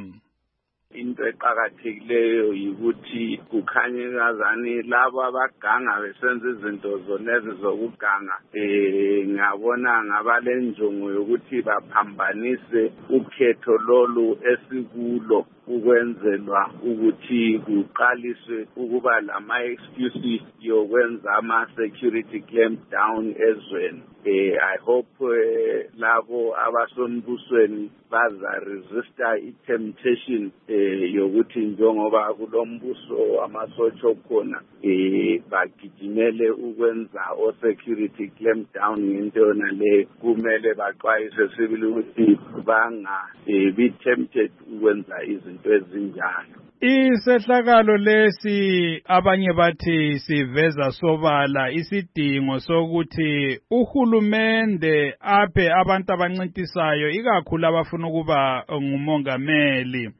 Into eqakathekileyo yikuthi kukhanye kazani labo abaganga besenza izinto zonezi zokuganga eh ngabona ngabalenjongo yokuthi baphambanise ukhetho lolu esikulo ukwenzelwa ukuthi kuqaliswe ukuba lama excuses yokwenza ama security clamp down ezweni. eh I hope eh, labo abasonbusweni baza resista i temptation eh yokuthi njengoba kulombuso amasotsho khona eh bagijimele ukwenza o security clamp down ngento yona le kumele baxwayise sibili ukuthi banga eh, be tempted ukwenza izinto ezinjalo. Isehlakalo lesi abanye bathi siveza sobala isidingo sokuthi uhulumende aphe abantu abancintisayo ikakhulu abafuna ukuba ngumongameli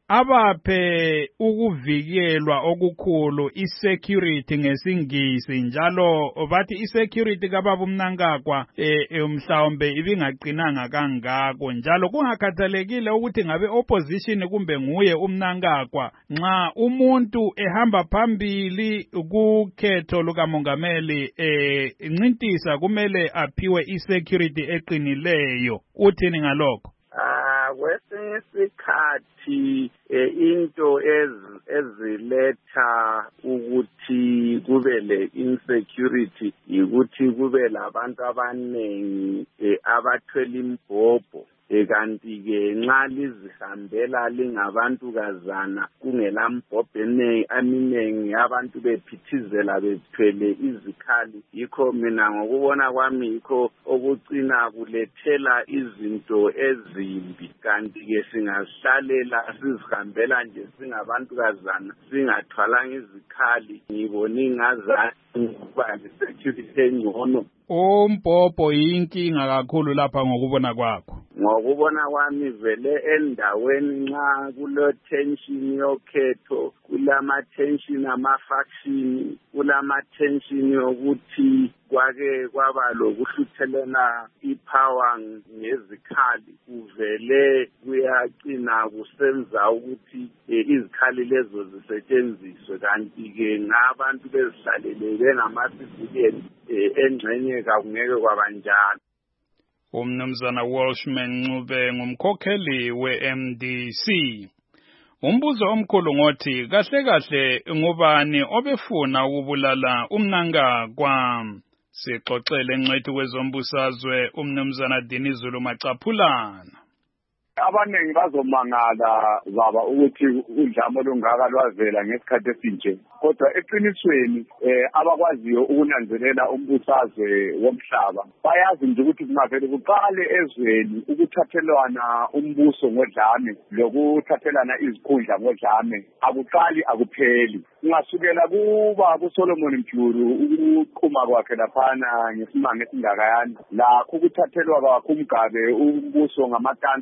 abaphe ukuvikelwa okukhulu isecurity ngesingisi njalo bathi isecurity kababa uMnangagwa eh mhlawumbe ibingaqinanga kangako njalo kungakhathalekile ukuthi ngabe opposition kumbe nguye uMnangagwa nxa umuntu ehamba phambili kukhetho lukamongameli eh incintisa kumele aphiwe isecurity eqinileyo uthini ngalokho? Ah kwesinye isikhathi into eziletha ukuthi kube le insecurity ukuthi kube labantu abanengi abathwele imbhobho kanti ke nxa lizihambela lingabantu kazana kungela mbhobho aminengi abantu bephithizela bethwele izikhali yikho mina ngokubona kwami yikho okucina kulethela izinto ezimbi kanti ke singahlalela sizihambela nje singabantu kazana singathwalanga izikhali ngibona ingazani ukuba security engcono. Umbhobho yinkinga kakhulu lapha ngokubona kwakho. Ngokubona kwami vele endaweni nxa kulo tension yokhetho kulama tension ama faction kulama tension yokuthi kwake kwaba lokuhluthelana ipower ngezikhali kuvele kuyaqina kusenza ukuthi izikhali lezo zisetshenziswe kanti ke ngabantu bezihlalele bengamasivilian engxenye kakungeke kwabanjalo. Umnumzana Welshman Ncube ngumkhokheli we-M D C. Umbuzo omkhulu ngothi kahle kahle ngubani obefuna ukubulala uMnangagwa? Sixoxele ngcwethi kwezombusazwe umnumzana Dinizulu Macaphulana. Abanengi bazomangala baba ukuthi udlame lungaka lwavela ngesikhathi esinje kodwa eqinisweni eh abakwaziyo ukunanzelela umbusazwe womhlaba bayazi nje ukuthi kungavele kuqale ezweni ukuthathelwana umbuso ngodlame lokuthathelana izikhundla ngodlame akuqali akupheli ungasukela kuba kuSolomon Mjulu ukuqhuma kwakhe laphana ngesimanga esingakayani lakho ukuthathelwa kwakhe umgabe umbuso ngamatanka lawana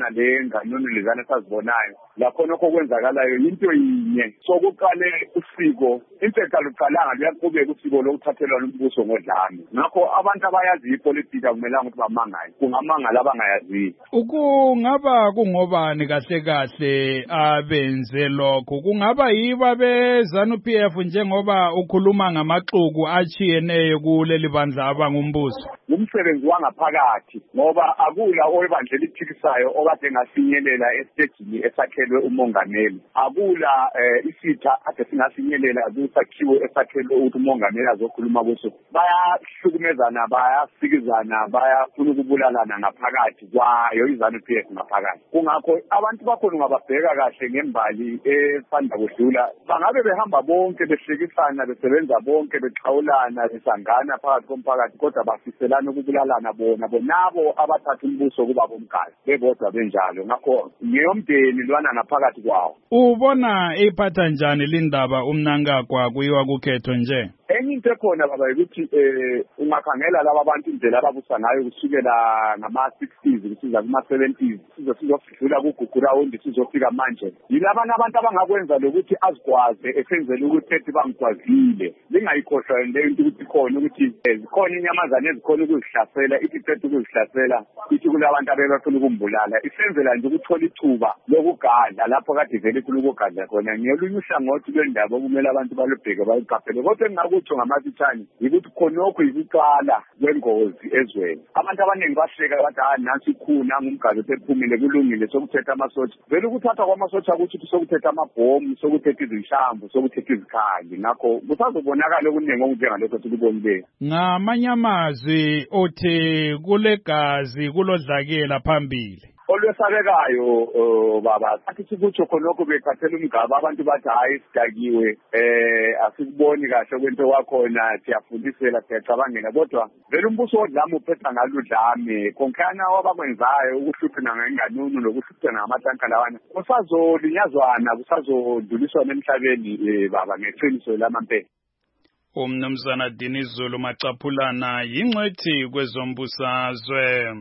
ezifana le nganunu lezana esizibonayo lakhona okwenzakalayo into yinye sokuqale usiko into ekaluqalanga luyaqhubeka usiko lokuthathelwa umbuso ngodlame ngakho abantu abayazi ipolitiki akumelanga ukuthi bamangaye kungamangala abangayazi ukungaba kungobani kahle kahle abenze lokho kungaba yiba beZANU-P F njengoba ukhuluma ngamaxuku achiyeneyo kuleli bandla abangumbuso umsebenzi wangaphakathi ngoba akula oyebandlela ithikisayo okade ngafinyelela esitejini esakhelwe umongameli akula isitha ade singafinyelela kusakhiwo esakhelwe ukuthi umongameli azokhuluma kuso bayahlukumezana bayasikizana bayafuna ukubulalana ngaphakathi kwayo iZANU-P F ngaphakathi kungakho abantu bakhona ungababheka kahle ngembali esanda kudlula bangabe behamba bonke behlekisana besebenza bonke bexhawulana besangana phakathi komphakathi kodwa bafiselana ukubulalana bona bonabo abathatha umbuso kuba bomgadi bebodwa benjalo ngakho ngeyomdeni lwana ngaphakathi kwawo ubona iphatha njani lindaba umnankagwa kuyiwa kukhetho nje enye into ekhona baba ukuthi eh ungakhangela laba bantu indlela ababusa ngayo kusukela ngama-sixties kusiza kuma-seventies sizo sizofika kugugura undi sizofika manje yilabana abantu abangakwenza lokuthi azikwaze esenzele ukuthi ethi bangigwazile lingayikhohlwa leyo into ukuthi khona ukuthi zikhona inyamazane ezikhona ukuzihlasela ithi iqeda ukuzihlasela ithi kulabantu abebafuna ukumbulala isenzela nje ukuthola ithuba lokugadla lapho kade vele ifuna ukugadla khona ngiyolunye uhlangothi lwendaba okumele abantu balubheke bayiqaphele kodwa engingakutsho ngamafitshane yikuthi khonokho yikuqala kwengozi ezweni abantu abaningi bahleka bathi hayi nansi ikhuna ngumgadi osephumile kulungile sokuthetha amasotsha vele ukuthatha kwamasotsha ukuthi sokuthetha amabhomu sokuthetha izinshambo sokuthetha izikhali ngakho kusazobonakala okuningi okunjengalokho sikubonileyo ngamanye amazwi othi kule gazi kulodlakela phambili olwesabekayo baba athi sikutsho khonokho bekhathela umgaba abantu bathi hayi sidakiwe eh asikuboni kahle kwento kwakhona siyafundisela siyacabangela kodwa vele umbuso wodlame uphetha ngaludlame konkhana wabakwenzayo ukuhluphana ngenganunu nokuhluphana ngamatanka lawana kusazolinyazwana kusazodluliswana emhlabeni baba ngeqiniso lamampela umnumzana Dinizulu Macaphulana yingcwethi kwezombusazwe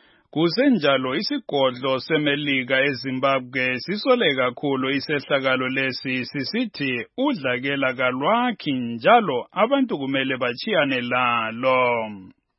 kusenjalo isigodlo semelika eZimbabwe sisole kakhulu isehlakalo lesi sisithi udlakela kalwakhi njalo abantu kumele bachiyane lalo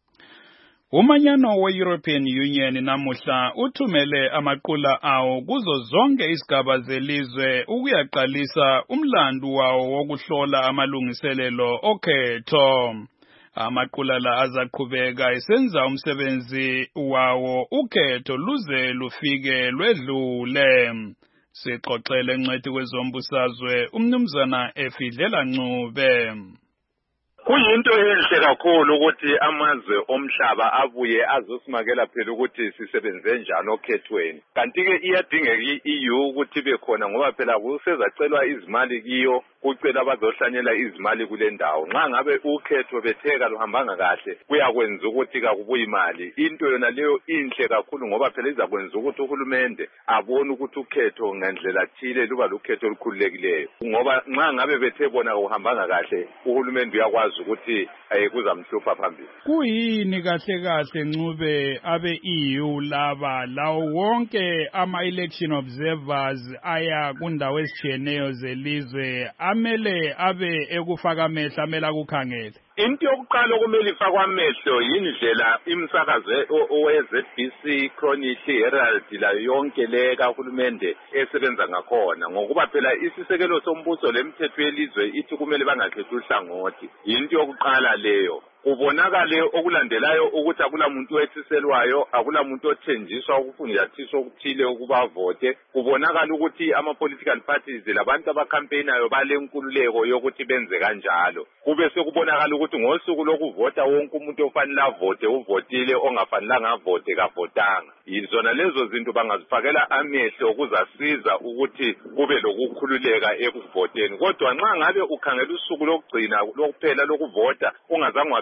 Umanyano we-European Union namuhla uthumele amaqula awo kuzo zonke izigaba zelizwe ukuyaqalisa umlandu wawo wokuhlola amalungiselelo okhetho amaqula la azaqhubeka esenza umsebenzi wawo ukhetho luze lufike lwedlule sixoxele ngcwethi kwezombusazwe umnumzana Efidlela Ncube Kuyinto enhle kakhulu ukuthi amazwe omhlaba abuye azosimakela phela ukuthi sisebenze njani okhethweni kanti ke iyadingeka i-E U ukuthi bekhona ngoba phela kusezacelwa izimali kiyo kucela bazohlanyela izimali kule ndawo nxa ngabe ukhetho betheka luhambanga kahle kuyakwenza ukuthi kakubuye imali into yona leyo inhle kakhulu ngoba phela izakwenza ukuthi uhulumende abone ukuthi ukhetho ngendlela thile luba lukhetho olukhululekileyo ngoba nxa ngabe bethe bona kuhambanga kahle uhulumende uyakwazi ukuthi kuzamhlupha phambili kuyini kahle kahle Ncube abe-E U laba lawo wonke ama-election observers aya kundawo ezitshiyeneyo zelizwe amele abe ekufaka amehlo amele akukhangele into yokuqala okumele ifakwe amehlo yindlela imsakazo owe-Z B C Chronicle Herald la yonke le kahulumende esebenza ngakhona ngokuba phela isisekelo sombuso lemithetho yelizwe ithi kumele bangakhethi uhlangothi into yokuqala leyo kubonakale okulandelayo ukuthi akula muntu wethiselwayo akula muntu othenjiswa ukufundiswa okuthile ukuba vote kubonakala ukuthi ama political parties labantu abakhampeinayo balenkululeko yokuthi benze kanjalo kube sekubonakala ukuthi ngosuku lokuvota wonke umuntu ofanele avote uvotile ongafanelanga avote kavotanga yizona lezo zinto bangazifakela amehlo ukuzasiza ukuthi kube lokukhululeka ekuvoteni kodwa nxa ngabe ukhangela usuku lokugcina lokuphela lokuvota ungazange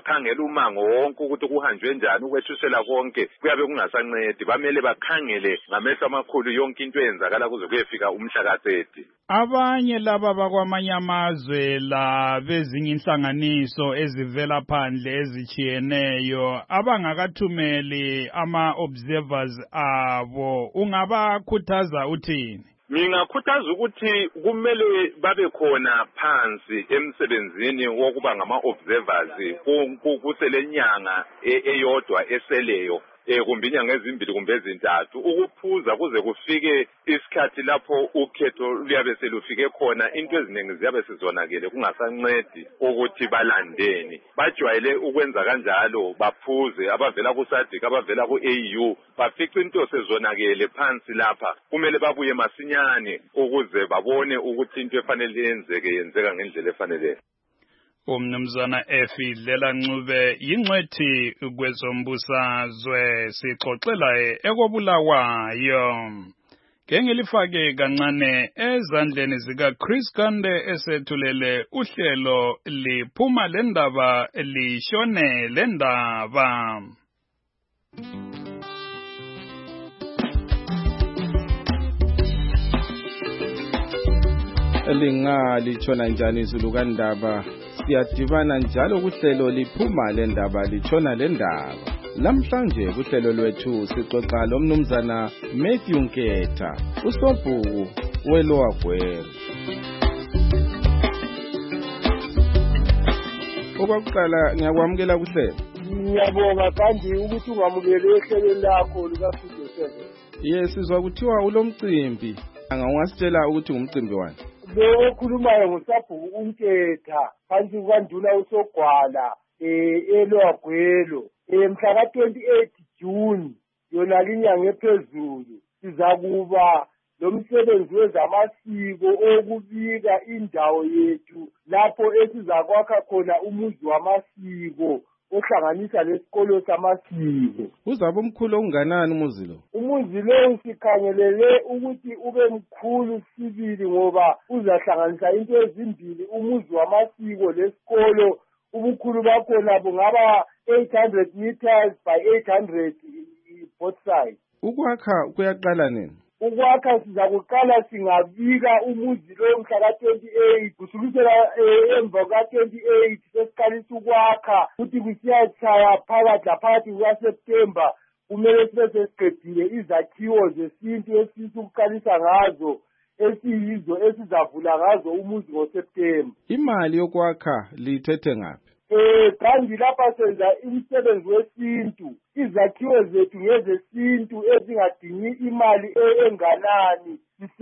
bakhangela umango wonke ukuthi kuhanjwe njani ukwehlisela konke kuyabe kungasancedi bamele bakhangele ngamehlo amakhulu yonke into eyenzakala kuze kuyefika umhla ka-thirty. Abanye laba bakwamanye amazwe la bezinye inhlanganiso ezivela phandle ezichiyeneyo abangakathumeli ama-observers abo ungabakhuthaza uthini? Ngingakhuthaza ukuthi kumele babe khona phansi emsebenzini wokuba ngama-observers kuselenyanga eyodwa eseleyo eh kumbe inyanga ezimbili kumbe ezintathu ukuphuza kuze kufike isikhathi lapho ukhetho luyabe selufike khona into eziningi ziyabe sizonakele kungasancedi ukuthi balandeni bajwayele ukwenza kanjalo baphuze abavela ku-SADC abavela ku-A U bafica into sezonakele phansi lapha kumele babuye masinyane ukuze babone ukuthi into efanele yenzeke yenzeka ngendlela efanele. Umnumzana Efidlela Ncube yingcwethi kwezombusazwe sixoxela ekobulawayo. Kengelifake kancane ezandleni zika Chris Kande esethulele uhlelo liphuma lendaba lishone lendaba. Lingali chona njani izulu kandaba siyadibana njalo kuhlelo liphuma lendaba lichona lendaba. Namhlanje kuhlelo lwethu sixoxa lomnumzana Matthew Nketha usobhuku weLower Gwelo. Okokuqala ngiyakwamukela kuhlelo. Ngiyabonga kandi ukuthi ungamukele ehlelweni lakho likaStudio seven. Yes, sizwa kuthiwa ulomcimbi. Angasitshela ukuthi umcimbi wani? Lo okhulumayo ngusabhuku uNketha phansi kwanduna usogwala eh eLower Gwelo mhla ka twenty-eight June yona linyanga ephezulu sizakuba lomsebenzi wezamasiko okubika indawo yethu lapho esizakwakha khona umuzi wamasiko ohlanganisa lesikolo samasiko. Uzabe umkhulu onganani umuzi lo? Umuzi lo sikhangelele ukuthi ube mkhulu sibili ngoba uzahlanganisa into ezimbili umuzi wamasiko lesikolo ubukhulu bakhona bungaba eight hundred meters by eight hundred both sides. Ukwakha kuyaqala nini? Ukwakha sizakuqala singabika umuzi lo mhla ka twenty-eight kusukisela emva ka twenty-eight sesiqalisa ukwakha futhi kusiyachaya phakathi laphakathi kukaSeptember kumele sibe sesiqedile izakhiwo zesintu esifisa ukuqalisa ngazo esiyizo esizavula ngazo umuzi ngoSeptember. Imali yokwakha lithethe ngaphi? Eh kandi lapha senza umsebenzi wesintu izakhiwo zethu ngezesintu ezingadingi imali enganani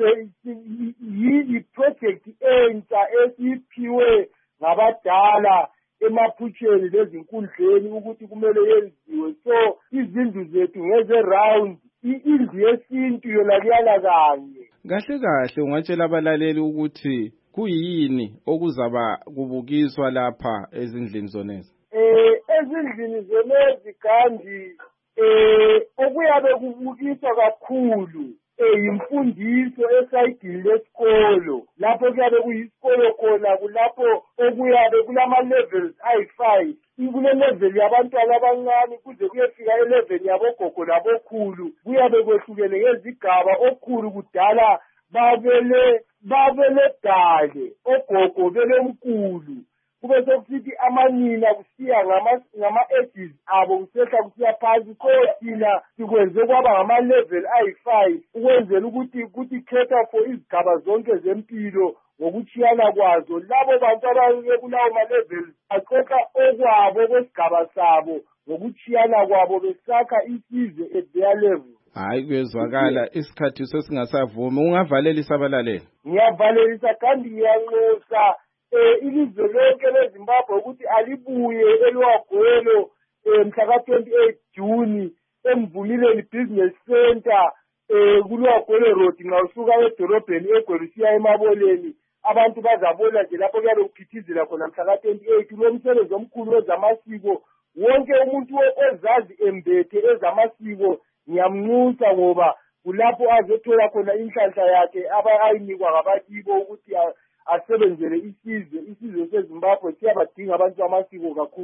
yi project entsha esiphiwe ngabadala emaphutsheni lezinkundleni ukuthi kumele yenziwe so izindlu zethu ngeze round indlu yesintu yona kuyala kanye. Kahle kahle ungatshela abalaleli ukuthi kuyini okuzaba kubukiswa lapha ezindlini zonezi? Eh ezindlini zonezi kandi eh okuyabe kubukiswa kakhulu eh imfundiso esayidini lesikolo lapho kuyabe kuyisikolo khona kulapho okuyabe kulama levels ayi five kule level yabantwana abancane kuze kuyefika e level yabogogo labokhulu kuyabe kwehlukene ngezigaba okhulu kudala babele babele dale ogogo bele mkhulu kube sokusithi amanina kusiya ngama ngama ages abo kusehla kusiya phansi kodwa sikwenze kwaba ngama level ayi five ukwenzela ukuthi ukuthi cater for izigaba zonke zempilo ngokuchiyana kwazo labo bantu abake kulawo ma level aqoqa okwabo kwesigaba sabo ngokuchiyana kwabo besakha isizwe at their level. Hayi kuyezwakala isikhathi sesingasavumi ungavalelisa abalaleli. Ngiyavalelisa kandi ngiyanxusa eh ilizwe lonke leZimbabwe ukuthi alibuye eLower Gwelo mhla ka twenty-eight June emvulileni business center eh kuLower Gwelo road nxa usuka edolobheni eGwelo usiya eMaboleni abantu bazabona nje lapho kuyabe kuphithizela khona mhla ka twenty-eight lo msebenzi omkhulu wezamasiko wonke umuntu ozazi embethe ezamasiko ngiyamnxusa ngoba kulapho azothola khona inhlanhla yakhe abayinikwa ngabakibo ukuthi asebenzele isizwe isizwe seZimbabwe siyabadinga abantu bamasiko kakhulu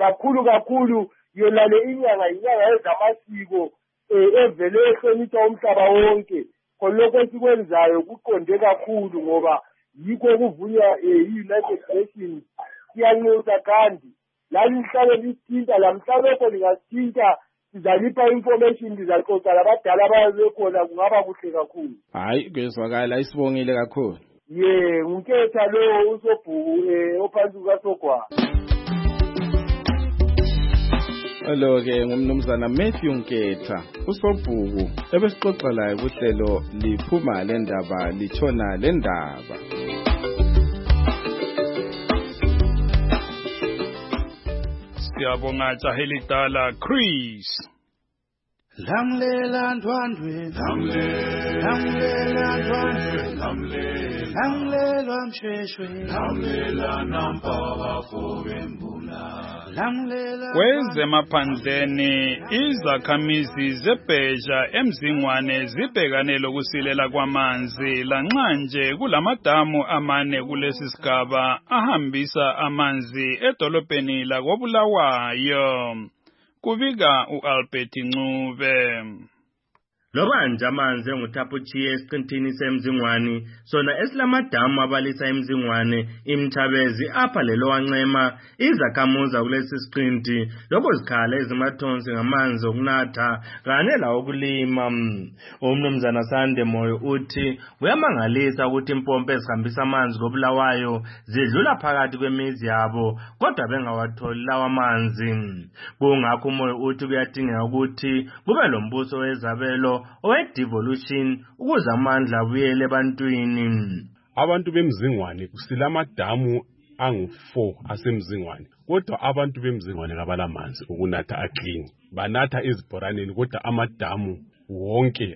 kakhulu kakhulu yonale inyanga inyanga yezamasiko um evele ehlonitsha umhlaba wonke khona lokho esikwenzayo kuqonde kakhulu ngoba yikho kuvunywa um yi-United Nations siyanxusa kandi lali lihlale lithinta lamhlalokho lingasithinta sizalipha information lizaxoxa labadala ababekhona kungaba kuhle kakhulu. Hayi kuyezwakala isibongile kakhulu. Ye unketha lo usobhuku um ophansi kukasogwara. Hello ke ngumnumzana Matthew Nketha usobhuku ebesixoxa laye kuhlelo liphuma le ndaba litshona le ndaba. Siyabonga Jahelidala Chris. Lamlela ndwandwe lamlela lamlela ndwandwe lamlela lamlela msheshwe lamlela nampaka fobembula lamlela kwezemaphandleni izakhamizi zebheja emzingwane zibhekane lokusilela kwamanzi lanxa nje kulamadamu amane kulesi sigaba ahambisa amanzi edolobheni lakoBulawayo. Kubika uAlbert Ncube. Lobanje amanzi enguthaphuthiye esiqintini semzingwane sona esilamadamu abalisa emzingwane imthabezi apha lelo wancema izakhamuza kulesi siqinti lokho zikhala ezimathonsi ngamanzi okunatha kanye lawo ukulima. Umnumzana Sande Moyo uthi uyamangalisa ukuthi impompo ezihambisa amanzi koBulawayo zidlula phakathi kwemizi yabo kodwa bengawatholi lawa amanzi. Kungakho uMoyo uthi kuyadingeka ukuthi kube lombuso wezabelo owe-devolution ukuze amandla abuyele ebantwini. Abantu bemzingwane kusilamadamu angu four asemzingwane kodwa abantu bemzingwane kabalamanzi ukunatha aclean banatha ezibhoraneni kodwa amadamu wonke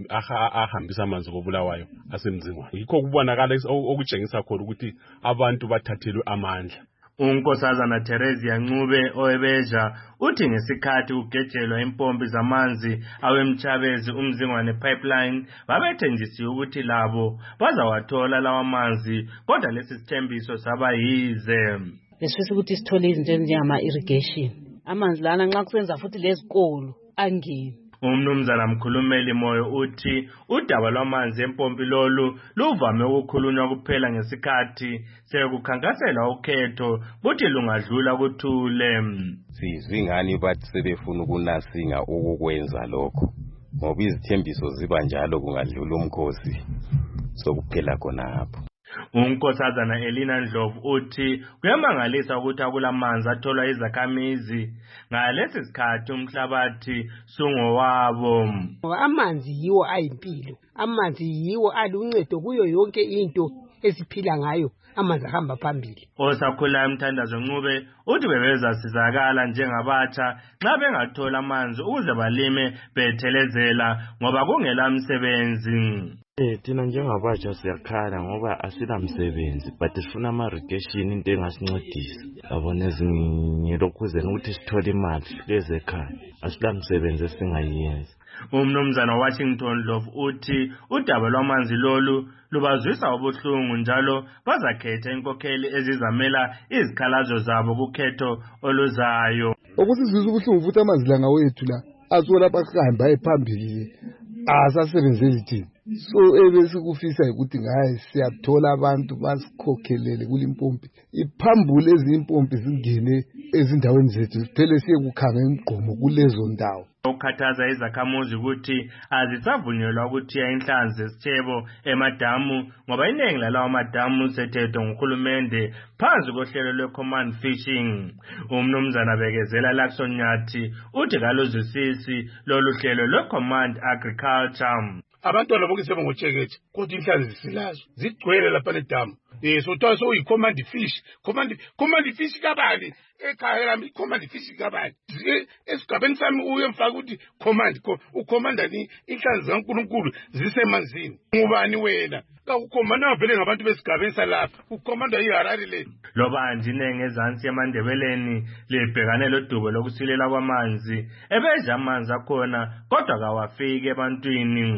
ahambisa amanzi koBulawayo asemzingwane. Yikho kubonakala okutshengisa khona ukuthi abantu bathathelwe amandla. Unkosazana Teresia Ncube owebeja uthi ngesikhathi ugejelwa impompi zamanzi awemthabezi umzingwane pipeline babethenjisiwe ukuthi labo bazawathola lawa manzi kodwa lesi sithembiso saba yize. Lesifisa ukuthi sithole izinto ezinjengama irrigation amanzi lana nxa kusenza futhi lezikolo angeni. Umnumzana Mkhulumeli Moyo uthi udaba lwamanzi empompi lolu luvame ukukhulunywa kuphela ngesikhathi sekukhankasela ukhetho kuthi lungadlula kuthule. Sizingani bathi sebefuna ukunasinga ukukwenza lokho ngoba izithembiso ziba njalo kungadlula umkhosi sokuphela khonapho. Unkosazana Elina Ndlovu uthi kuyamangalisa ukuthi akulamanzi atholwa izakhamizi ngalesi sikhathi umhlabathi sungowabo. Amanzi yiwo ayimpilo, amanzi yiwo aluncedo kuyo yonke into esiphila ngayo, amanzi ahamba phambili. Osakhula Mthandazo Ncube uthi bebezasizakala njengabatsha nxa bengathola amanzi ukuze balime bethelezela ngoba kungela msebenzi. Eh thina njengabatsha siyakhala ngoba asila msebenzi but sifuna ama irrigation into engasincedisa. Yabona ezingelokuzeni ukuthi sithole imali lezekhaya. Asila msebenzi esingayenza. Umnumzana Washington Love uthi udaba lwamanzi lolu lubazwisa ubuhlungu njalo bazakhetha inkokheli ezizamela izikhalazo zabo kukhetho oluzayo. Okusizwisa ubuhlungu futhi amanzi la ngawethu la asola bakhamba ephambili asasebenze thina. So ebesikufisa ukuthi ngaye siyathola abantu basikhokhelele kulimpompi iphambule ezimpompi zingene ezindaweni zethu siphele siye kukhanga imigqomo kulezo ndawo. Ukhathaza izakhamuzi ukuthi azisavunyelwa ukuthi inhlanzi zesithebo emadamu ngoba iningi lalawo madamu sethethwa nguhulumende phansi kohlelo lwe-command fishing. Umnumzana Bekezela Lakson Nyathi uthi kaluzwisisi lolu hlelo lwe-command agriculture. Abantwana bonke sebengotsheketshe kodwa inhlanzi zisilazo zigcwele lapha ledamu. Eh so twa so i-command fish command command fish kabani ekhaya lami command fish kabani esigabeni sami uye mfaka ukuthi command ucommanda ni inhlanzi kaNkulunkulu zisemanzini. Ngubani wena ka ucommanda vele ngabantu besigabeni salapha ucommanda iHarare le. Lobanje inenge ezansi eMandebeleni lebhekane lodubo lokusilela kwamanzi ebeja amanzi akhona kodwa kawafiki ebantwini.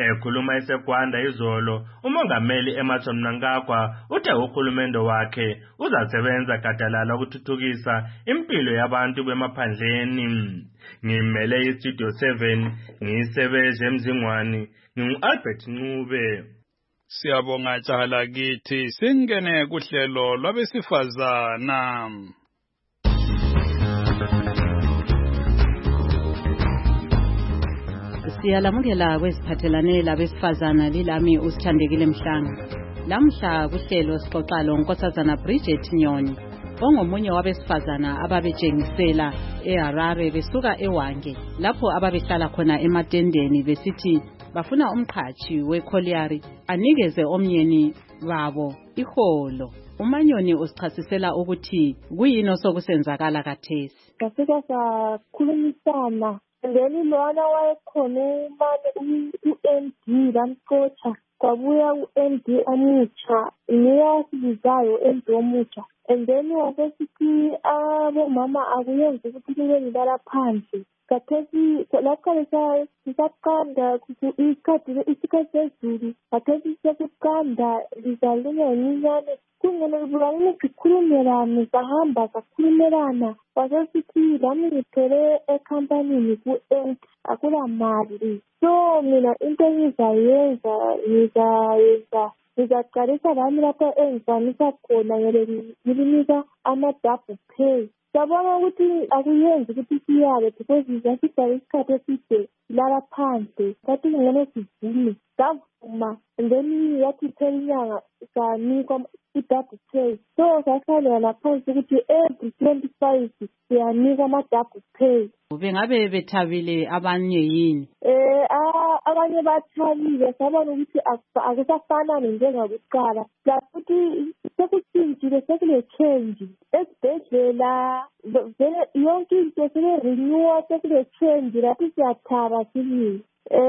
Ekhuluma eseGwanda izolo, uMongameli Emmerson Mnangagwa uthe uhulumende wakhe uzasebenza gadalala ukuthuthukisa impilo yabantu bemaphandleni. Ngimele iStudio seven, ngisebenze eMzingwane, ngingu-Albert Ncube. Siyabonga tshala kithi, singene kuhlelo lwabesifazana. Siyalamukela kweziphathelane labesifazana lilami usithandekile Mhlanga. Lamhla kuhlelo sixoxalo unkosazana Bridget Nyoni, ongomunye wabesifazana ababejengisela eHarare besuka eWange, lapho ababehlala khona ematendeni besithi bafuna umqhashi wekholiari anikeze omnyeni babo iholo. Umanyoni usichasisela ukuthi kuyini osokusenzakala kathesi. Kasika sakhulumisana ngeni lona wayekhona umane u-M D lamcocha kwabuya u-M D omutsha niyasibizayo u-M D omutsha and then wabesithi abomama akuyenzi ukuthi libe lilala phandle. Kathesi lapho sisaqanda isikhathi isikhathi sezulu kathesi sekuqanda lizalinganinyane kungena libulalini sikhulumelane sahamba sakhulumelana wasesithi lami ngithole ekhampanini ku-Ent akula mali, so mina into engizayenza ngizayenza ngizaqalisa lami lapho engizamisa khona ngilinika ama-double pay. Sabona ukuthi akuyenzi ukuthi siyabe because zasibhala isikhathi eside lala phandle kathi ngene sivume savuma and then yathi phela inyanga sanikwa i-double pay, so sasalela laphansi ukuthi every twenty-five siyanikwa ama-double pay. Bengabe bethabile abanye yini? Eh abanye bathabile sabona ukuthi akusafanani njengakuqala, futhi sekutshintshile sekule change esibhedlela vele yonke into sele-renewa sekule change lapho siyathaba sibili.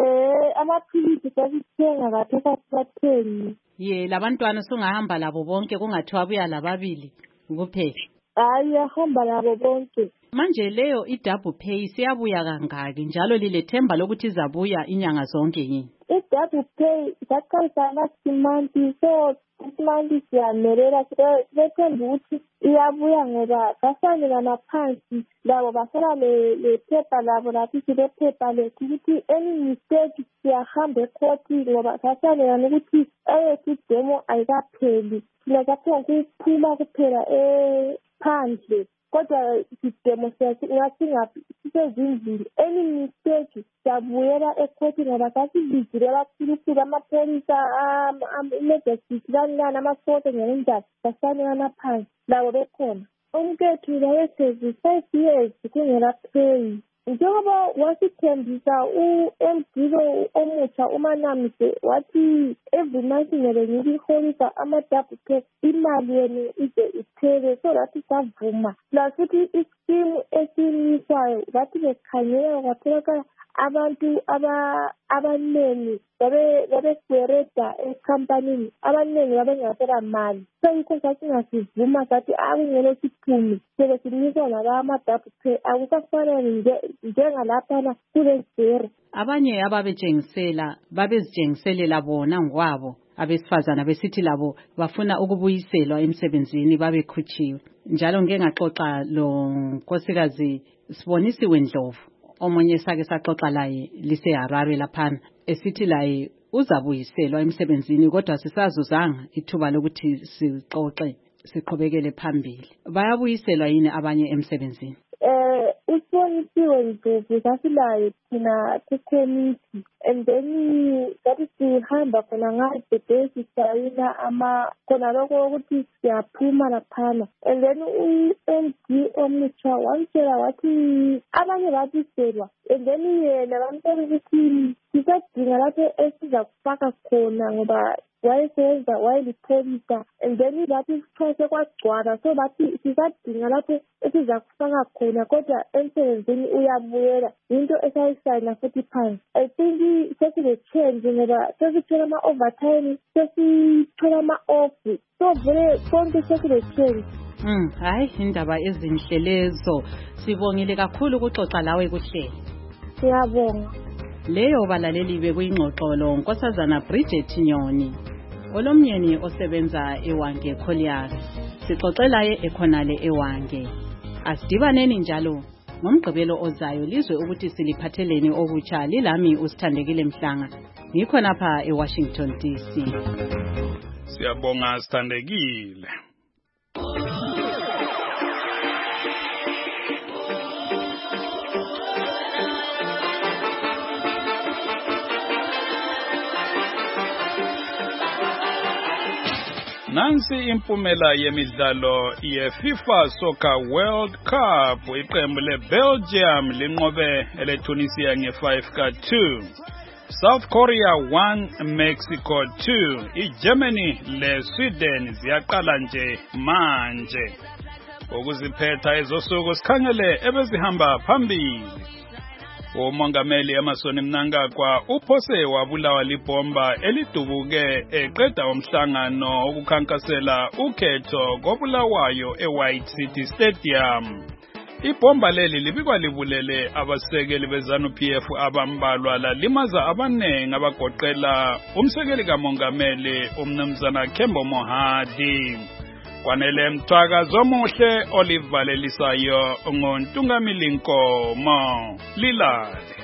Eh amaphilisi sasithenga kathi sasithengi. Ye labantwana sungahamba labo bonke kungathiwa buya lababili kuphela. Hayi ahamba labo bonke. Manje leyo i-double pay siyabuya kangaki njalo lilethemba lokuthi izabuya inyanga zonke yini? I-double pay saqalisa last month, so this month siyamelela sithemba ukuthi iyabuya ngoba basanelana phansi labo basala lephepha labo lathi silephepha lethu ukuthi any mistake siyahamba ekhoti ngoba basanelana ukuthi eyethu demo ayikapheli, thina saphela kuphuma kuphela ephandle kodwa isidemo siyasingaphi sisezindlini. Any mistake siyabuyela ekhoti ngoba sasibizile abaphilisi bamapolisa ama-emergency kanilani amasoto ngenjani basanelana phansi labo bekhona. Umkethu lawehlezi five years kungela pay. Njengoba wasithembisa u-M D lo omutsha uManamse wathi every month ngeke ngiliholisa ama-double pay imali yenu ize iphele, so lathi savuma. Plus futhi iskimu esiyimiswayo bathi bekhangela kwatholakala abantu abanengi babeswereda ekhampanini, abanengi babengasela mali, so yikho sathi ngasivuma sathi akungele siphume sebe sinikwa nala ama-double pay akusafanani njengalaphana kule zero. Abanye ababejengisela babezitshengiselela bona ngokwabo abesifazana besithi labo bafuna ukubuyiselwa emsebenzini babekhutshiwe. Njalo ngeke ngaxoxa lo nkosikazi Sibonisiwe Ndlovu, omunye sake saxoxa laye liseHarare laphana, esithi laye uzabuyiselwa emsebenzini kodwa sisazuzanga ithuba lokuthi sixoxe siqhubekele phambili. Bayabuyiselwa yini abanye emsebenzini? Eh usibonisiwe Ndlovu sasilaye thina kukomiti and then sathi sihamba khona ngayo sisayina ama khona lokho ukuthi siyaphuma laphana, and then u-M D omutsha wamtshela wathi abanye babiselwa and then yena bamtshela ukuthi sisadinga lapho esiza kufaka khona ngoba wayesenza wayelipholisa and then bathi sithwase kwagcwala, so bathi sisadinga lapho esiza kufaka khona kodwa emsebenzini uyabuyela into esayisayina futhi phansi. I think sesile change ngoba sesithola ama-overtime sesithola ama-off, so vele konke sesile change. Mm, hayi indaba ezinhle lezo. Sibongile kakhulu ukuxoxa lawe kuhlelo. Siyabonga. Leyo balaleli bekuyingxoxolo Nkosazana Bridget Nyoni, olomyeni osebenza eWange Colliery. Sixoxelaye ekhonale eWange. Asidibaneni njalo ngomgqibelo ozayo lizwe ukuthi siliphatheleni okutsha lilami uSithandekile Mhlanga. Ngikhona pha eWashington D C. Siyabonga Sithandekile. Nansi impumela yemidlalo ye-FIFA Soccer World Cup. Iqembu le-Belgium linqobe ele-Tunisia nge-five ka two. South Korea one, Mexico two. I-Germany le-Sweden ziyaqala nje manje. Ukuziphetha ezosuku sikhangele ebezihamba phambili. Umongameli Emmerson Mnangagwa uphose wabulawa libomba elidubuke eqeda umhlangano ukukhankasela ukhetho kobulawayo eWhite City Stadium. Ibomba leli libikwa libulele abasekeli beZANU-P F abambalwa lalimaza abanengi abagoqela umsekeli kamongameli umnumzana Kembo Mohadi. Kwanele Mthwakazi omuhle olivalelisayo ngontungamili Nkomo Lilale.